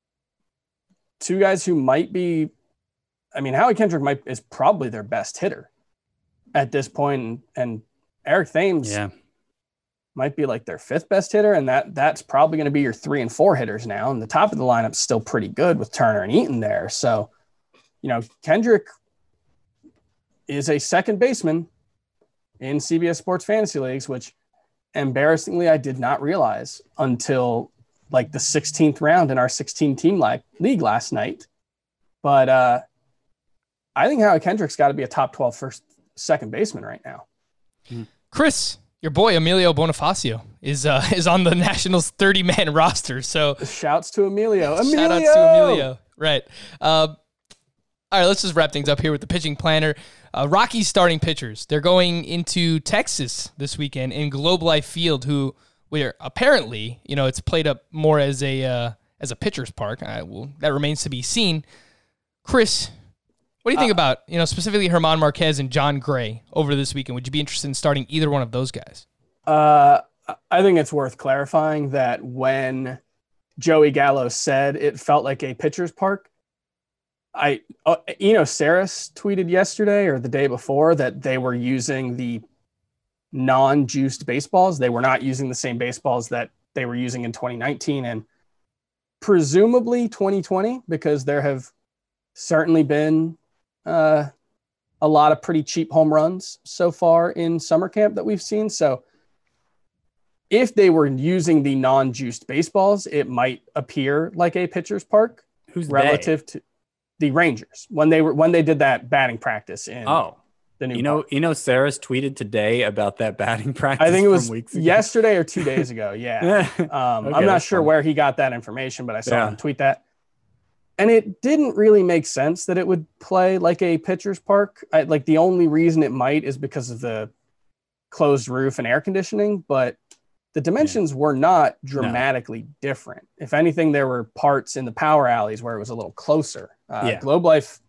2 guys who might be. I mean, Howie Kendrick is probably their best hitter at this point, and Eric Thames might be like their 5th best hitter, and that's probably going to be your 3 and 4 hitters now. And the top of the lineup's still pretty good with Turner and Eaton there. So, Kendrick is a second baseman in CBS Sports Fantasy Leagues, which embarrassingly I did not realize until like the 16th round in our 16-team league last night. But I think Howie Kendrick's got to be a top 12 second baseman right now. Chris, your boy Emilio Bonifacio is on the Nationals 30-man roster. So shouts to Emilio. Shout outs to Emilio. Right. All right, let's just wrap things up here with the pitching planner. Rockies starting pitchers. They're going into Texas this weekend in Globe Life Field, where apparently, it's played up more as a pitcher's park. That remains to be seen. Chris, what do you think about, specifically German Marquez and John Gray over this weekend? Would you be interested in starting either one of those guys? I think it's worth clarifying that when Joey Gallo said it felt like a pitcher's park, Saris tweeted yesterday or the day before that they were using the non-juiced baseballs. They were not using the same baseballs that they were using in 2019 and presumably 2020, because there have certainly been a lot of pretty cheap home runs so far in summer camp that we've seen. So if they were using the non-juiced baseballs, it might appear like a pitcher's park. Who's relative to the Rangers when they did that batting practice in the new park. Saris tweeted today about that batting practice. I think it was weeks ago. yesterday or 2 days ago. Yeah. I'm not sure where he got that information, but I saw him tweet that. And it didn't really make sense that it would play like a pitcher's park. The only reason it might is because of the closed roof and air conditioning, but the dimensions were not dramatically different. If anything, there were parts in the power alleys where it was a little closer. Globe Life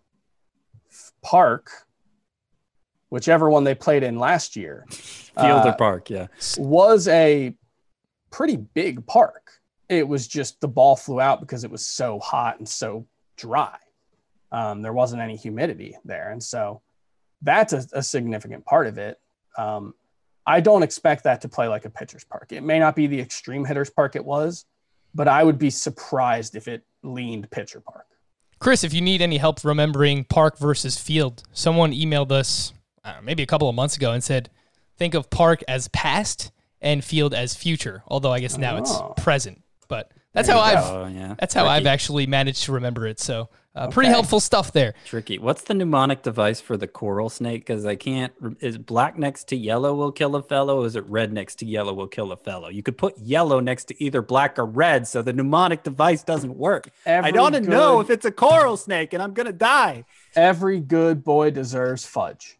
Park, whichever one they played in last year, Fielder Park, was a pretty big park. It was just the ball flew out because it was so hot and so dry. There wasn't any humidity there. And so that's a significant part of it. I don't expect that to play like a pitcher's park. It may not be the extreme hitter's park it was, but I would be surprised if it leaned pitcher park. Chris, if you need any help remembering park versus field, someone emailed us maybe a couple of months ago and said, think of park as past and field as future, although I guess now it's present. But that's how I've actually managed to remember it. So pretty helpful stuff there. Tricky. What's the mnemonic device for the coral snake? Because I can't. Is black next to yellow will kill a fellow? Or is it red next to yellow will kill a fellow? You could put yellow next to either black or red, so the mnemonic device doesn't work. I don't know if it's a coral snake, and I'm gonna die. Every good boy deserves fudge.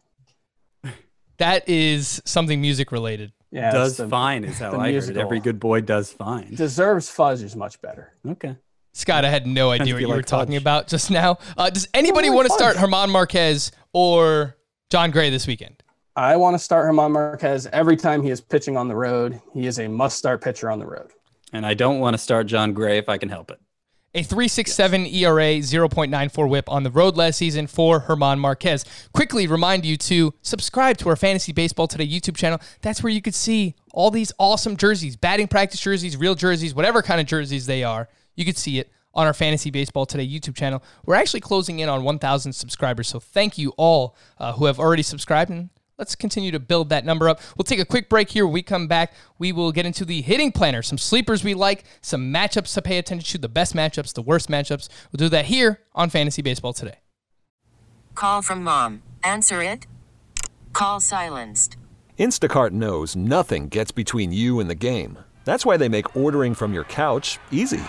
That is something music related. Yeah, does fine is how I heard it. Every good boy does fine. Deserves fudge is much better. Okay. Scott, I had no idea what you were talking about just now. Does anybody want to start German Marquez or John Gray this weekend? I want to start German Marquez every time he is pitching on the road. He is a must-start pitcher on the road. And I don't want to start John Gray if I can help it. A 3.67 ERA, 0.94 whip on the road last season for German Marquez. Quickly remind you to subscribe to our Fantasy Baseball Today YouTube channel. That's where you could see all these awesome jerseys, batting practice jerseys, real jerseys, whatever kind of jerseys they are. You could see it on our Fantasy Baseball Today YouTube channel. We're actually closing in on 1,000 subscribers, so thank you all who have already subscribed, and let's continue to build that number up. We'll take a quick break here. When we come back, we will get into the hitting planner, some sleepers we like, some matchups to pay attention to, the best matchups, the worst matchups. We'll do that here on Fantasy Baseball Today. Call from mom. Answer it. Call silenced. Instacart knows nothing gets between you and the game. That's why they make ordering from your couch easy.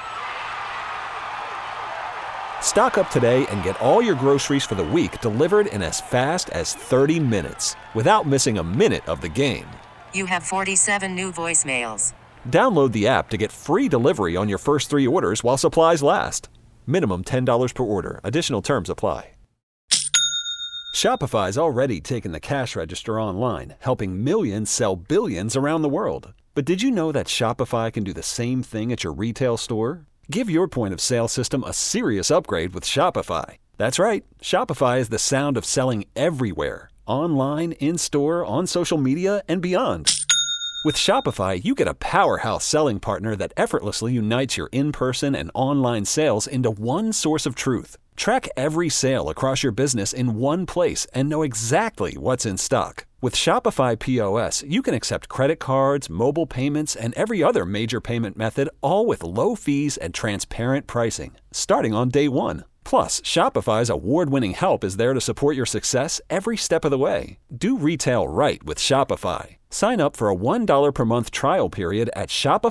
Stock up today and get all your groceries for the week delivered in as fast as 30 minutes without missing a minute of the game. You have 47 new voicemails. Download the app to get free delivery on your first 3 orders while supplies last. Minimum $10 per order. Additional terms apply. Shopify's already taken the cash register online, helping millions sell billions around the world. But did you know that Shopify can do the same thing at your retail store? Give your point of sale system a serious upgrade with Shopify. That's right. Shopify is the sound of selling everywhere. Online, in-store, on social media, and beyond. With Shopify, you get a powerhouse selling partner that effortlessly unites your in-person and online sales into one source of truth. Track every sale across your business in one place and know exactly what's in stock. With Shopify POS, you can accept credit cards, mobile payments, and every other major payment method, all with low fees and transparent pricing, starting on day one. Plus, Shopify's award-winning help is there to support your success every step of the way. Do retail right with Shopify. Sign up for a $1 per month trial period at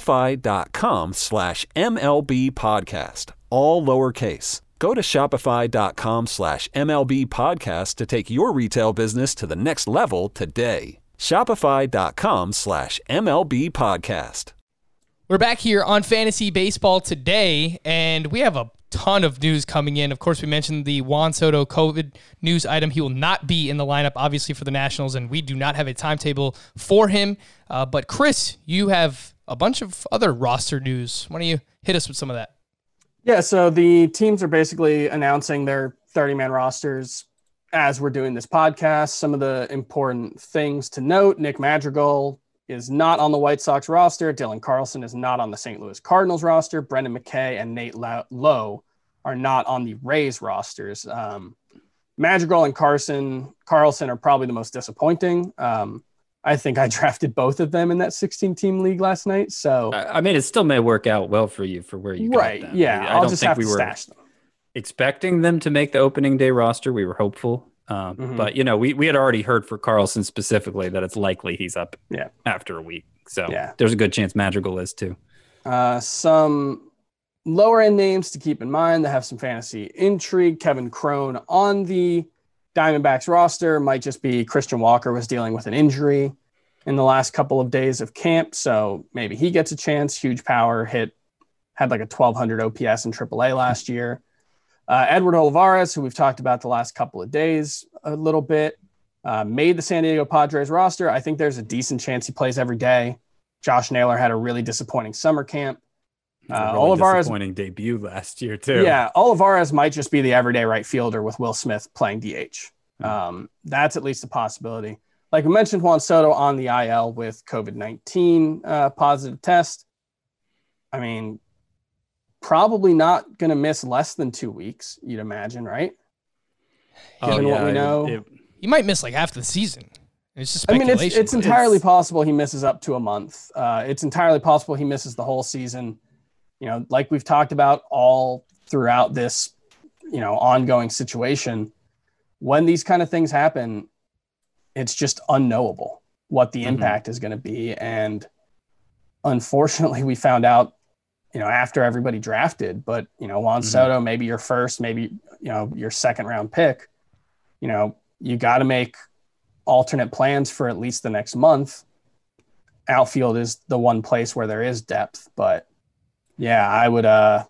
shopify.com/MLB podcast, all lowercase. Go to shopify.com/MLB podcast to take your retail business to the next level today. Shopify.com/MLB podcast. We're back here on Fantasy Baseball Today, and we have a ton of news coming in. Of course, we mentioned the Juan Soto COVID news item. He will not be in the lineup, obviously, for the Nationals, and we do not have a timetable for him. But Chris, you have a bunch of other roster news. Why don't you hit us with some of that? Yeah, so the teams are basically announcing their 30-man rosters as we're doing this podcast. Some of the important things to note: Nick Madrigal is not on the White Sox roster. Dylan Carlson is not on the St. Louis Cardinals roster. Brendan McKay and Nate Lowe are not on the Rays rosters. Madrigal and Carlson are probably the most disappointing. I think I drafted both of them in that 16-team league last night. So I mean, it still may work out well for you for where you got them. Yeah, I don't think we were stash them. Expecting them to make the opening day roster. We were hopeful. But, you know, we had already heard for Carlson specifically that it's likely he's up after a week. So there's a good chance Madrigal is too. Some lower end names to keep in mind that have some fantasy intrigue. Kevin Crone on the Diamondbacks roster might just be Christian Walker was dealing with an injury in the last couple of days of camp. So maybe he gets a chance. Huge power, had like a 1,200 OPS in AAA last year. Edward Olivares, who we've talked about the last couple of days a little bit, made the San Diego Padres roster. I think there's a decent chance he plays every day. Josh Naylor had a really disappointing summer camp. Olivares, disappointing debut last year too. Yeah, Olivares might just be the everyday right fielder with Will Smith playing DH. That's at least a possibility. Like we mentioned, Juan Soto on the IL with COVID-19 positive test. I mean, probably not going to miss less than 2 weeks, you'd imagine, right? Given what we know. He might miss like half the season. It's just speculation. I mean, it's entirely possible he misses up to a month. It's entirely possible he misses the whole season. You know, like we've talked about all throughout this, you know, ongoing situation, when these kind of things happen, it's just unknowable what the impact is going to be. And unfortunately, we found out, you know, after everybody drafted, but, you know, Juan Soto, maybe your first, maybe, you know, your second round pick, you know, you got to make alternate plans for at least the next month. Outfield is the one place where there is depth, but yeah, I would,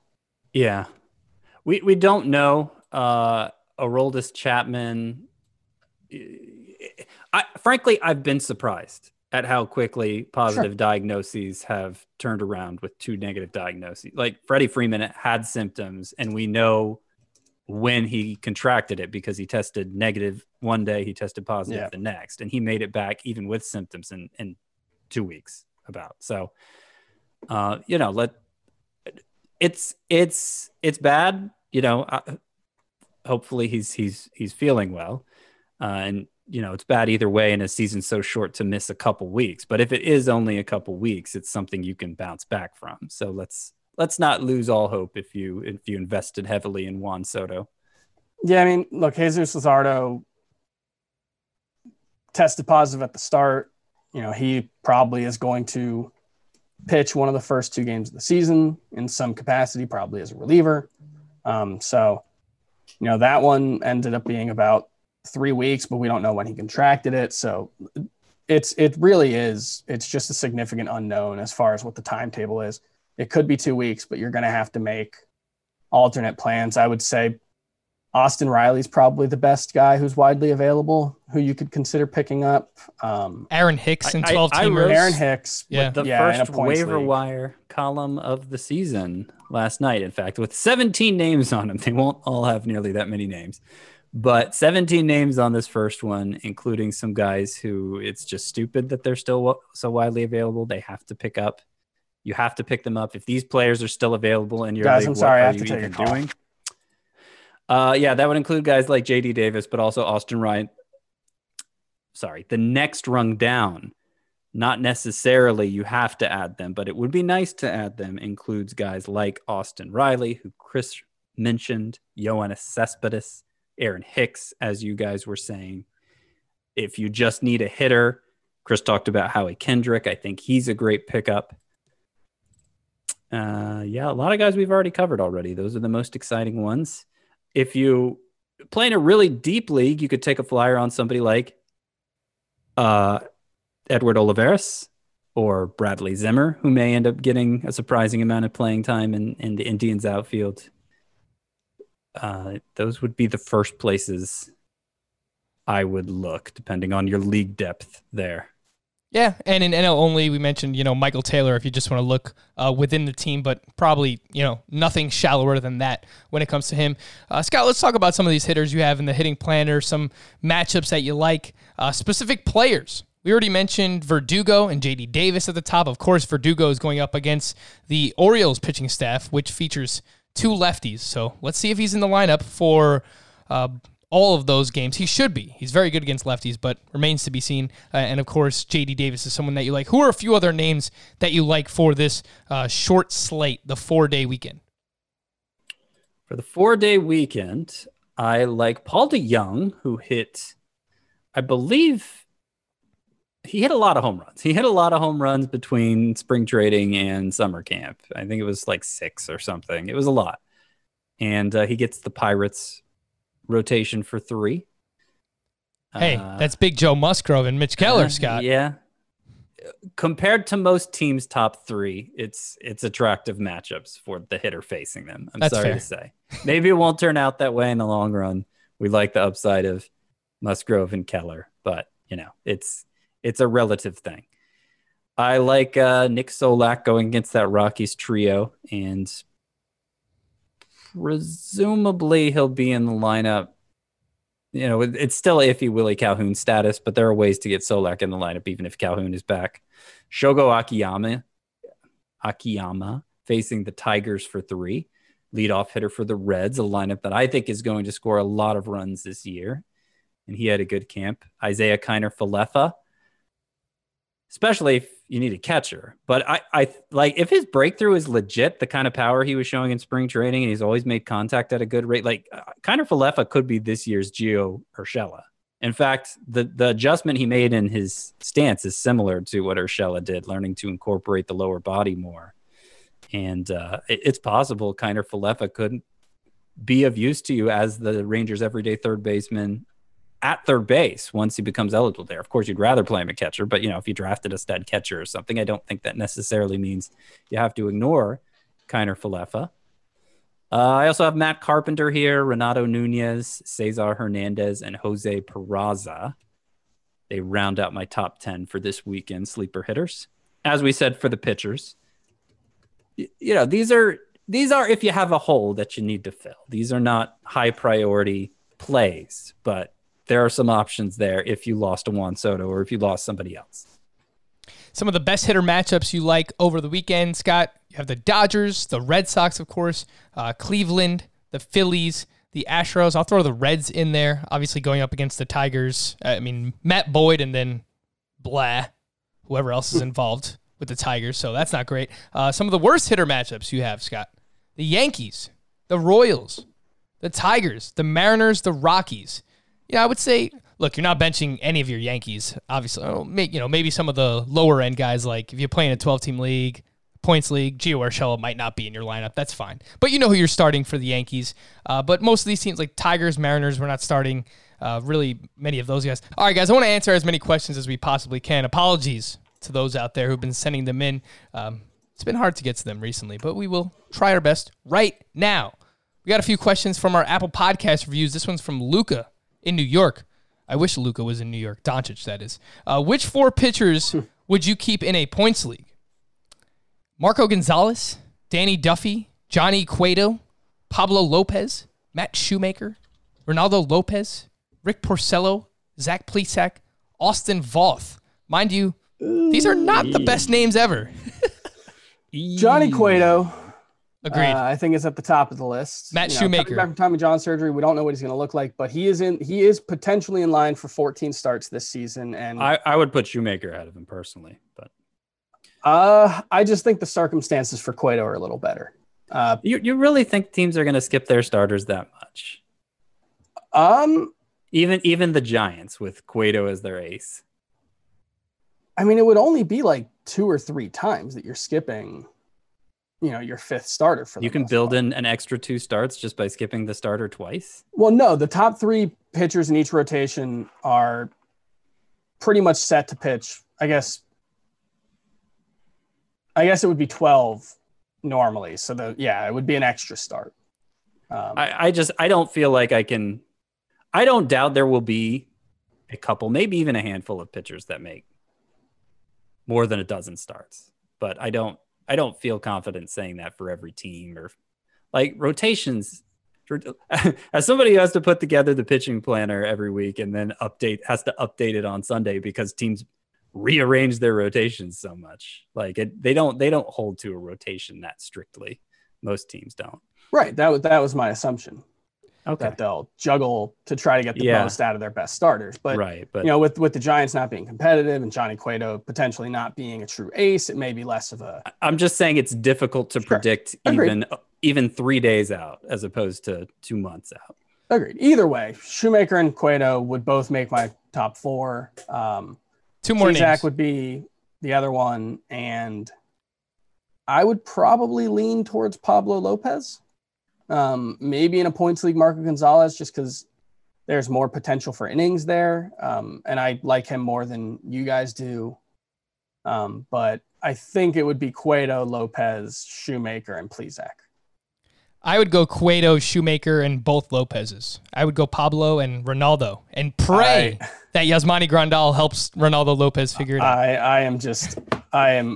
we don't know, Aroldis Chapman. Frankly, I've been surprised at how quickly positive diagnoses have turned around with 2 negative diagnoses. Like Freddie Freeman had symptoms, and we know when he contracted it because he tested negative one day, he tested positive the next, and he made it back even with symptoms in 2 weeks about. So, you know, it's bad, you know, hopefully he's feeling well. And, you know, it's bad either way in a season so short to miss a couple weeks. But if it is only a couple weeks, it's something you can bounce back from. So let's not lose all hope if you invested heavily in Juan Soto. Yeah, I mean, look, Jesus Luzardo tested positive at the start. You know, he probably is going to pitch one of the first 2 games of the season in some capacity, probably as a reliever. So, you know, that one ended up being about 3 weeks, but we don't know when he contracted it. So it really is. It's just a significant unknown as far as what the timetable is. It could be 2 weeks, but you're going to have to make alternate plans. I would say Austin Riley's probably the best guy who's widely available, who you could consider picking up. Aaron Hicks in 12-teamers. Aaron Hicks. The first waiver wire column of the season last night, in fact, with 17 names on them. They won't all have nearly that many names. But 17 names on this first one, including some guys who it's just stupid that they're still so widely available. They have to pick up. You have to pick them up. If these players are still available in your guys, league, I'm sorry, I what have are to you take even a call. doing? Yeah, that would include guys like JD Davis, but also Austin Ryan. Sorry, the next rung down. Not necessarily you have to add them, but it would be nice to add them. Includes guys like Austin Riley, who Chris mentioned, Yoenis Cespedes, Aaron Hicks, as you guys were saying. If you just need a hitter, Chris talked about Howie Kendrick. I think he's a great pickup. Yeah, a lot of guys we've already covered already. Those are the most exciting ones. If you play in a really deep league, you could take a flyer on somebody like Edward Olivares or Bradley Zimmer, who may end up getting a surprising amount of playing time in the Indians outfield. Those would be the first places I would look, depending on your league depth there. Yeah, and in NL only, we mentioned, Michael Taylor, if you just want to look within the team, but probably, nothing shallower than that when it comes to him. Scott, let's talk about some of these hitters you have in the hitting planner, some matchups that you like, specific players. We already mentioned Verdugo and JD Davis at the top. Of course, Verdugo is going up against the Orioles pitching staff, which features two lefties. So let's see if he's in the lineup for all of those games. He should be. He's very good against lefties, but remains to be seen. And of course, JD Davis is someone that you like. Who are a few other names that you like for this short slate, the 4-day weekend? For the 4-day weekend, I like Paul DeJong, who hit, I believe, he hit a lot of home runs. He hit a lot of home runs between spring trading and summer camp. I think it was like 6 or something. It was a lot. And he gets the Pirates rotation for 3. Hey, that's Big Joe Musgrove and Mitch Keller, Scott. Yeah. Compared to most teams' top 3, it's attractive matchups for the hitter facing them. I'm sorry to say. Maybe it won't turn out that way in the long run. We like the upside of Musgrove and Keller, but it's a relative thing. I like Nick Solak going against that Rockies trio, and presumably he'll be in the lineup. It's still iffy Willie Calhoun status, but there are ways to get Solak in the lineup even if Calhoun is back. Shogo Akiyama facing the Tigers for 3. Leadoff hitter for the Reds, a lineup that I think is going to score a lot of runs this year. And he had a good camp. Isaiah Kiner-Falefa, especially if you need a catcher. But I like if his breakthrough is legit, the kind of power he was showing in spring training, and he's always made contact at a good rate, like Kiner-Falefa could be this year's Gio Urshela. In fact, the adjustment he made in his stance is similar to what Urshela did, learning to incorporate the lower body more. And it's possible Kiner-Falefa could be of use to you as the Rangers' everyday third baseman at third base once he becomes eligible there. Of course, you'd rather play him a catcher, but if you drafted a stud catcher or something, I don't think that necessarily means you have to ignore Kiner-Falefa. I also have Matt Carpenter here, Renato Nunez, Cesar Hernandez, and Jose Peraza. They round out my top 10 for this weekend sleeper hitters. As we said for the pitchers, these are if you have a hole that you need to fill. These are not high priority plays, but there are some options there if you lost a Juan Soto or if you lost somebody else. Some of the best hitter matchups you like over the weekend, Scott. You have the Dodgers, the Red Sox, of course, Cleveland, the Phillies, the Astros. I'll throw the Reds in there, obviously going up against the Tigers. Matt Boyd and then whoever else is involved with the Tigers, so that's not great. Some of the worst hitter matchups you have, Scott. The Yankees, the Royals, the Tigers, the Mariners, the Rockies. I would say, look, you're not benching any of your Yankees, obviously. Maybe some of the lower end guys, like if you're playing a 12-team league, points league, Gio Urshela might not be in your lineup. That's fine. But you know who you're starting for the Yankees. But most of these teams, like Tigers, Mariners, we're not starting really many of those guys. All right, guys, I want to answer as many questions as we possibly can. Apologies to those out there who've been sending them in. It's been hard to get to them recently, but we will try our best right now. We got a few questions from our Apple Podcast reviews. This one's from Luca in New York. I wish Luca was in New York. Doncic, that is. Which 4 pitchers would you keep in a points league? Marco Gonzalez, Danny Duffy, Johnny Cueto, Pablo Lopez, Matt Shoemaker, Ronaldo Lopez, Rick Porcello, Zach Plesac, Austin Voth. Mind you, these are not the best names ever. Johnny Cueto. Agreed. I think is at the top of the list. Matt Coming Shoemaker. back from Tommy John surgery, we don't know what he's going to look like, but he is potentially in line for 14 starts this season. And I would put Shoemaker ahead of him personally, but I just think the circumstances for Cueto are a little better. You really think teams are going to skip their starters that much? Even the Giants with Cueto as their ace. I mean, it would only be like 2 or 3 times that you're skipping, your 5th starter for. You can build in an extra 2 starts just by skipping the starter twice. Well, no, the top 3 pitchers in each rotation are pretty much set to pitch. I guess it would be 12 normally. So it would be an extra start. I don't feel like I don't doubt there will be a couple, maybe even a handful of pitchers that make more than a dozen starts, but I don't feel confident saying that for every team or like rotations. As somebody who has to put together the pitching planner every week and then has to update it on Sunday because teams rearrange their rotations so much. Like they don't hold to a rotation that strictly. Most teams don't. Right. That was my assumption. Okay. That they'll juggle to try to get the most out of their best starters. But, with the Giants not being competitive and Johnny Cueto potentially not being a true ace, it may be less of a... I'm just saying it's difficult to predict even 3 days out as opposed to 2 months out. Agreed. Either way, Shoemaker and Cueto would both make my top 4. 2 more names. Zach would be the other one. And I would probably lean towards Pablo Lopez. Maybe in a points league, Marco Gonzalez, just because there's more potential for innings there. And I like him more than you guys do. But I think it would be Cueto, Lopez, Shoemaker, and Plesac. I would go Cueto, Shoemaker, and both Lopez's. I would go Pablo and Ronaldo and pray that Yasmani Grandal helps Ronaldo Lopez figure it out.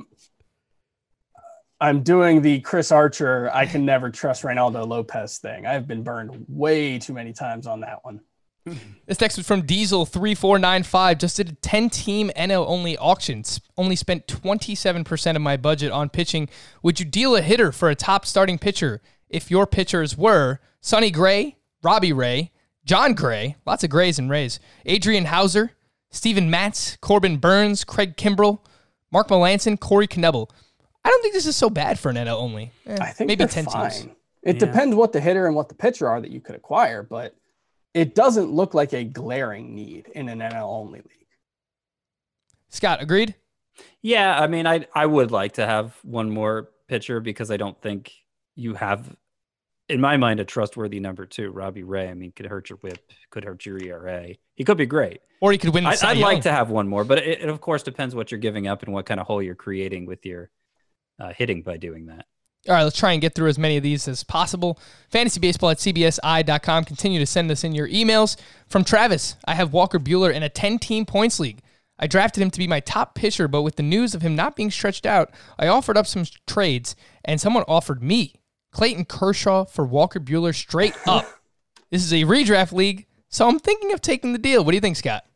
I'm doing the Chris Archer, I can never trust Ronaldo Lopez thing. I've been burned way too many times on that one. This text was from Diesel3495. Just did a 10-team NL-only auctions. Only spent 27% of my budget on pitching. Would you deal a hitter for a top starting pitcher if your pitchers were Sonny Gray, Robbie Ray, John Gray, lots of Grays and Rays, Adrian Hauser, Steven Matz, Corbin Burns, Craig Kimbrell, Mark Melanson, Corey Knebel? I don't think this is so bad for an NL only. I think maybe they're 10 fine. teams. It depends what the hitter and what the pitcher are that you could acquire, but it doesn't look like a glaring need in an NL only league. Scott, agreed? Yeah, I mean, I would like to have one more pitcher because I don't think you have, in my mind, a trustworthy number 2. Robbie Ray, I mean, could hurt your whip, could hurt your ERA. He could be great. Or he could win the Cy I'd Young. like to have one more, but it of course depends what you're giving up and what kind of hole you're creating with your hitting by doing that. All right, let's try and get through as many of these as possible. FantasyBaseball@cbsi.com. Continue to send us in your emails. From Travis, I have Walker Buehler in a 10-team points league. I drafted him to be my top pitcher, but with the news of him not being stretched out, I offered up some trades, and someone offered me Clayton Kershaw for Walker Buehler straight up. This is a redraft league, so I'm thinking of taking the deal. What do you think, Scott?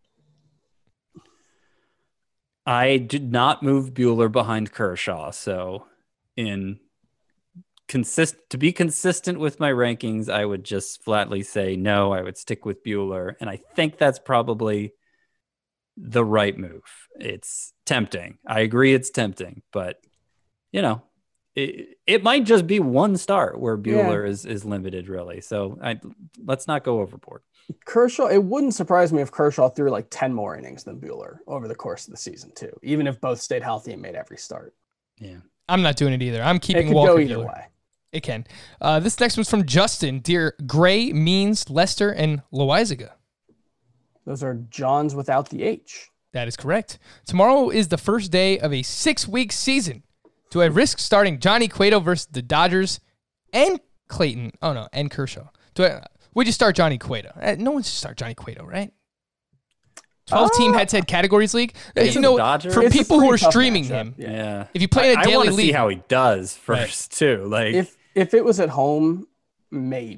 I did not move Buehler behind Kershaw, so to be consistent with my rankings, I would just flatly say no. I would stick with Buehler, and I think that's probably the right move. It's tempting. I agree, it's tempting, but it might just be one start where Buehler is limited, really. So let's not go overboard. Kershaw, it wouldn't surprise me if Kershaw threw like 10 more innings than Buehler over the course of the season too, even if both stayed healthy and made every start. Yeah. I'm not doing it either. I'm keeping it could Walker go either Buehler. way. It can. This next one's from Justin. Dear Gray, Means, Lester, and Loizaga. Those are Johns without the H. That is correct. Tomorrow is the first day of a 6-week season. Do I risk starting Johnny Cueto versus the Dodgers and Clayton? Oh, no, and Kershaw. Would you start Johnny Cueto? No one should start Johnny Cueto, right? 12-team head-to-head categories league. For people who are streaming him, if you play in a daily I want to league, see how he does first too. Like if it was at home, maybe.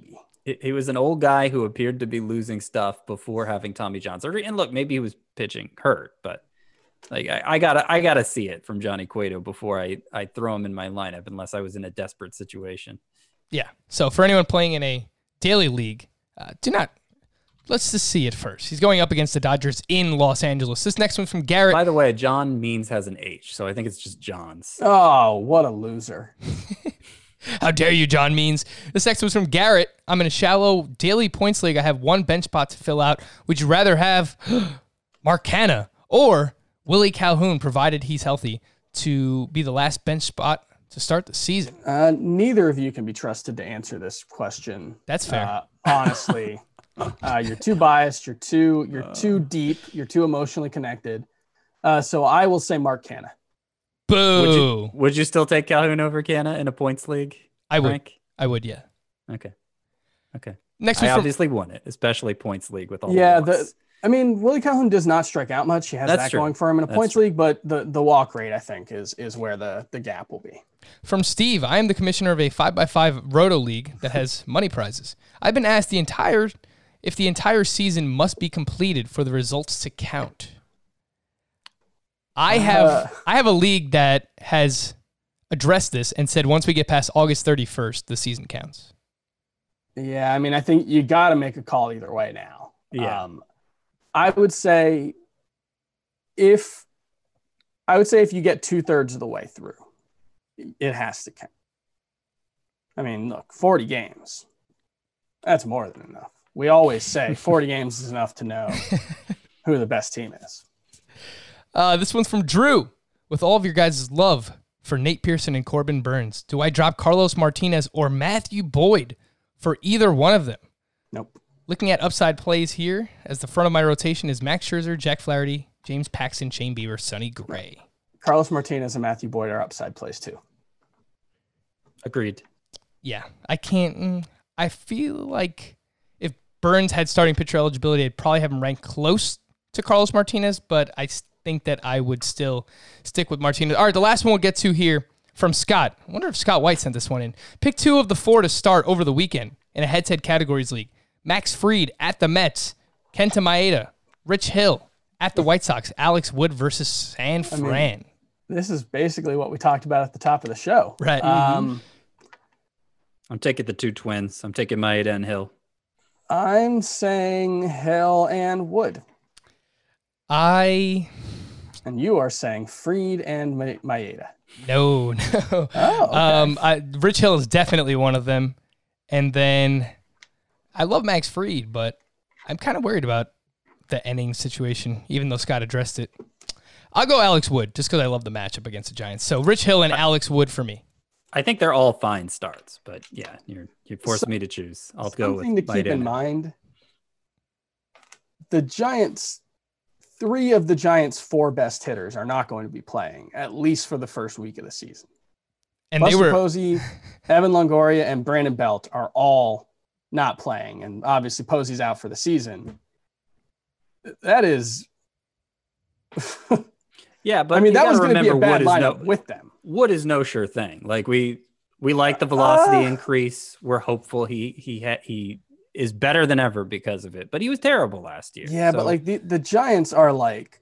He was an old guy who appeared to be losing stuff before having Tommy John surgery. And look, maybe he was pitching hurt, but like I gotta see it from Johnny Cueto before I throw him in my lineup unless I was in a desperate situation. Yeah. So for anyone playing in a daily league, let's just see it first. He's going up against the Dodgers in Los Angeles. This next one from Garrett. By the way, John Means has an H, so I think it's just John's. Oh, what a loser. How dare you, John Means. This next one's from Garrett. I'm in a shallow daily points league. I have one bench spot to fill out. Would you rather have Mark Canha or Willie Calhoun, provided he's healthy, to be the last bench spot to start the season? Neither of you can be trusted to answer this question. That's fair. Honestly, you're too biased. You're too deep. You're too emotionally connected. So I will say Mark Canha. Boo. Would you still take Calhoun over Canha in a points league? I would. Frank? I would, yeah. Okay. Next I one from, obviously won it, especially points league with all Yeah, the walks. Willie Calhoun does not strike out much. He has That's that true. going for him in a That's points true. league, but the walk rate, I think, is where the gap will be. From Steve, I am the commissioner of a 5x5 Roto League that has money prizes. I've been asked if the entire season must be completed for the results to count. I have a league that has addressed this and said once we get past August 31st, the season counts. Yeah, I mean, I think you got to make a call either way now. Yeah. I would say if you get 2/3 of the way through, it has to count. I mean, look, 40 games, that's more than enough. We always say 40 games is enough to know who the best team is. This one's from Drew. With all of your guys' love for Nate Pearson and Corbin Burns, do I drop Carlos Martinez or Matthew Boyd for either one of them? Nope. Looking at upside plays here, as the front of my rotation is Max Scherzer, Jack Flaherty, James Paxton, Shane Bieber, Sonny Gray. Carlos Martinez and Matthew Boyd are upside plays too. Agreed. Yeah, I can't. I feel like if Burns had starting pitcher eligibility, I'd probably have him ranked close to Carlos Martinez, but I think that I would still stick with Martinez. All right, the last one we'll get to here from Scott. I wonder if Scott White sent this one in. Pick 2 of the 4 to start over the weekend in a head-to-head categories league. Max Fried at the Mets, Kenta Maeda, Rich Hill at the White Sox, Alex Wood versus San Fran. This is basically what we talked about at the top of the show. Right. I'm taking the 2 twins. I'm taking Maeda and Hill. I'm saying Hill and Wood. And you are saying Fried and Maeda. No. Oh, okay. Rich Hill is definitely one of them. And then I love Max Fried, but I'm kind of worried about the inning situation, even though Scott addressed it. I'll go Alex Wood just because I love the matchup against the Giants. So Rich Hill and Alex Wood for me. I think they're all fine starts, but yeah, you forced me to choose. I'll go with something to keep in mind. The Giants, 3 of the Giants' 4 best hitters are not going to be playing, at least for the first week of the season. And Buster they were Posey, Evan Longoria, and Brandon Belt are all not playing, and obviously Posey's out for the season. That is, yeah, but I mean, that was going to be a remember bad lineup with them. Wood is no sure thing. Like we like the velocity increase. We're hopeful he is better than ever because of it. But he was terrible last year. Yeah, so. but like the Giants are like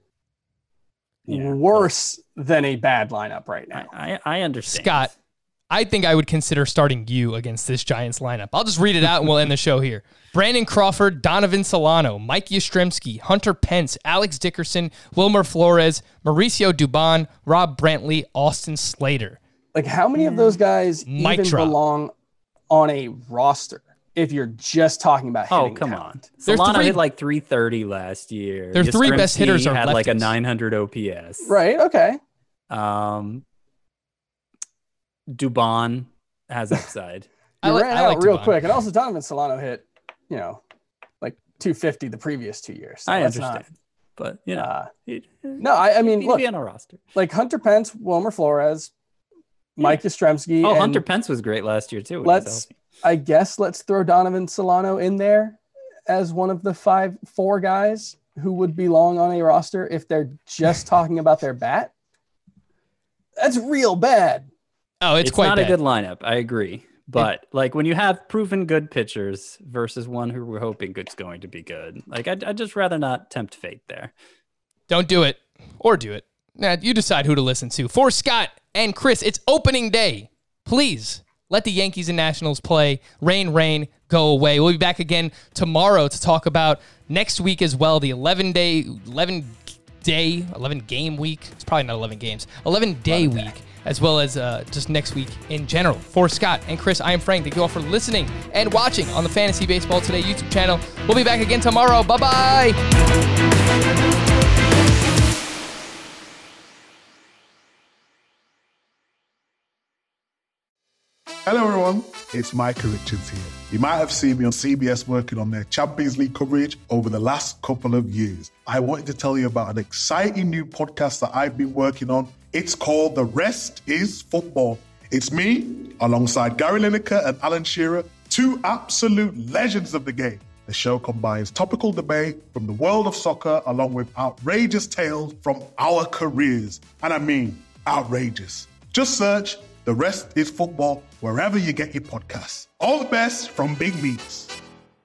worse than a bad lineup right now. I understand. Scott, I think I would consider starting you against this Giants lineup. I'll just read it out and we'll end the show here. Brandon Crawford, Donovan Solano, Mike Yastrzemski, Hunter Pence, Alex Dickerson, Wilmer Flores, Mauricio Dubon, Rob Brantley, Austin Slater. Like, how many of those guys Mic even drop. belong on a roster if you're just talking about hitting come talent? on. There's Solano three- hit like 330 last year. Their 3 best hitters Yastrzemski are had like a lefties. 900 OPS. Right, okay. Dubon has upside. You I ran out like real Dubon. quick. And also Donovan Solano hit, like 250 the previous 2 years. So I that's understand. But, No, I mean, he'd look, be on a roster. like Hunter Pence, Wilmer Flores, Mike Yastrzemski. Oh, and Hunter Pence was great last year, too. when he was let's throw Donovan Solano in there as one of the 4 guys who would belong on a roster if they're just talking about their bat. That's real bad. Oh, it's quite not bad. a good lineup. I agree. But like when you have proven good pitchers versus one who we're hoping it's going to be good, like I'd just rather not tempt fate there. Don't do it or do it. Now, you decide who to listen to. For Scott and Chris, it's opening day. Please let the Yankees and Nationals play. Rain, go away. We'll be back again tomorrow to talk about next week as well, the 11-game week. It's probably not 11 games. 11-day week, as well as just next week in general. For Scott and Chris, I am Frank. Thank you all for listening and watching on the Fantasy Baseball Today YouTube channel. We'll be back again tomorrow. Bye-bye. Hello everyone, it's Micah Richards here. You might have seen me on CBS working on their Champions League coverage over the last couple of years. I wanted to tell you about an exciting new podcast that I've been working on. It's called The Rest is Football. It's me, alongside Gary Lineker and Alan Shearer, two absolute legends of the game. The show combines topical debate from the world of soccer along with outrageous tales from our careers. And I mean outrageous. Just search The Rest is Football wherever you get your podcasts. All the best from Big Meats.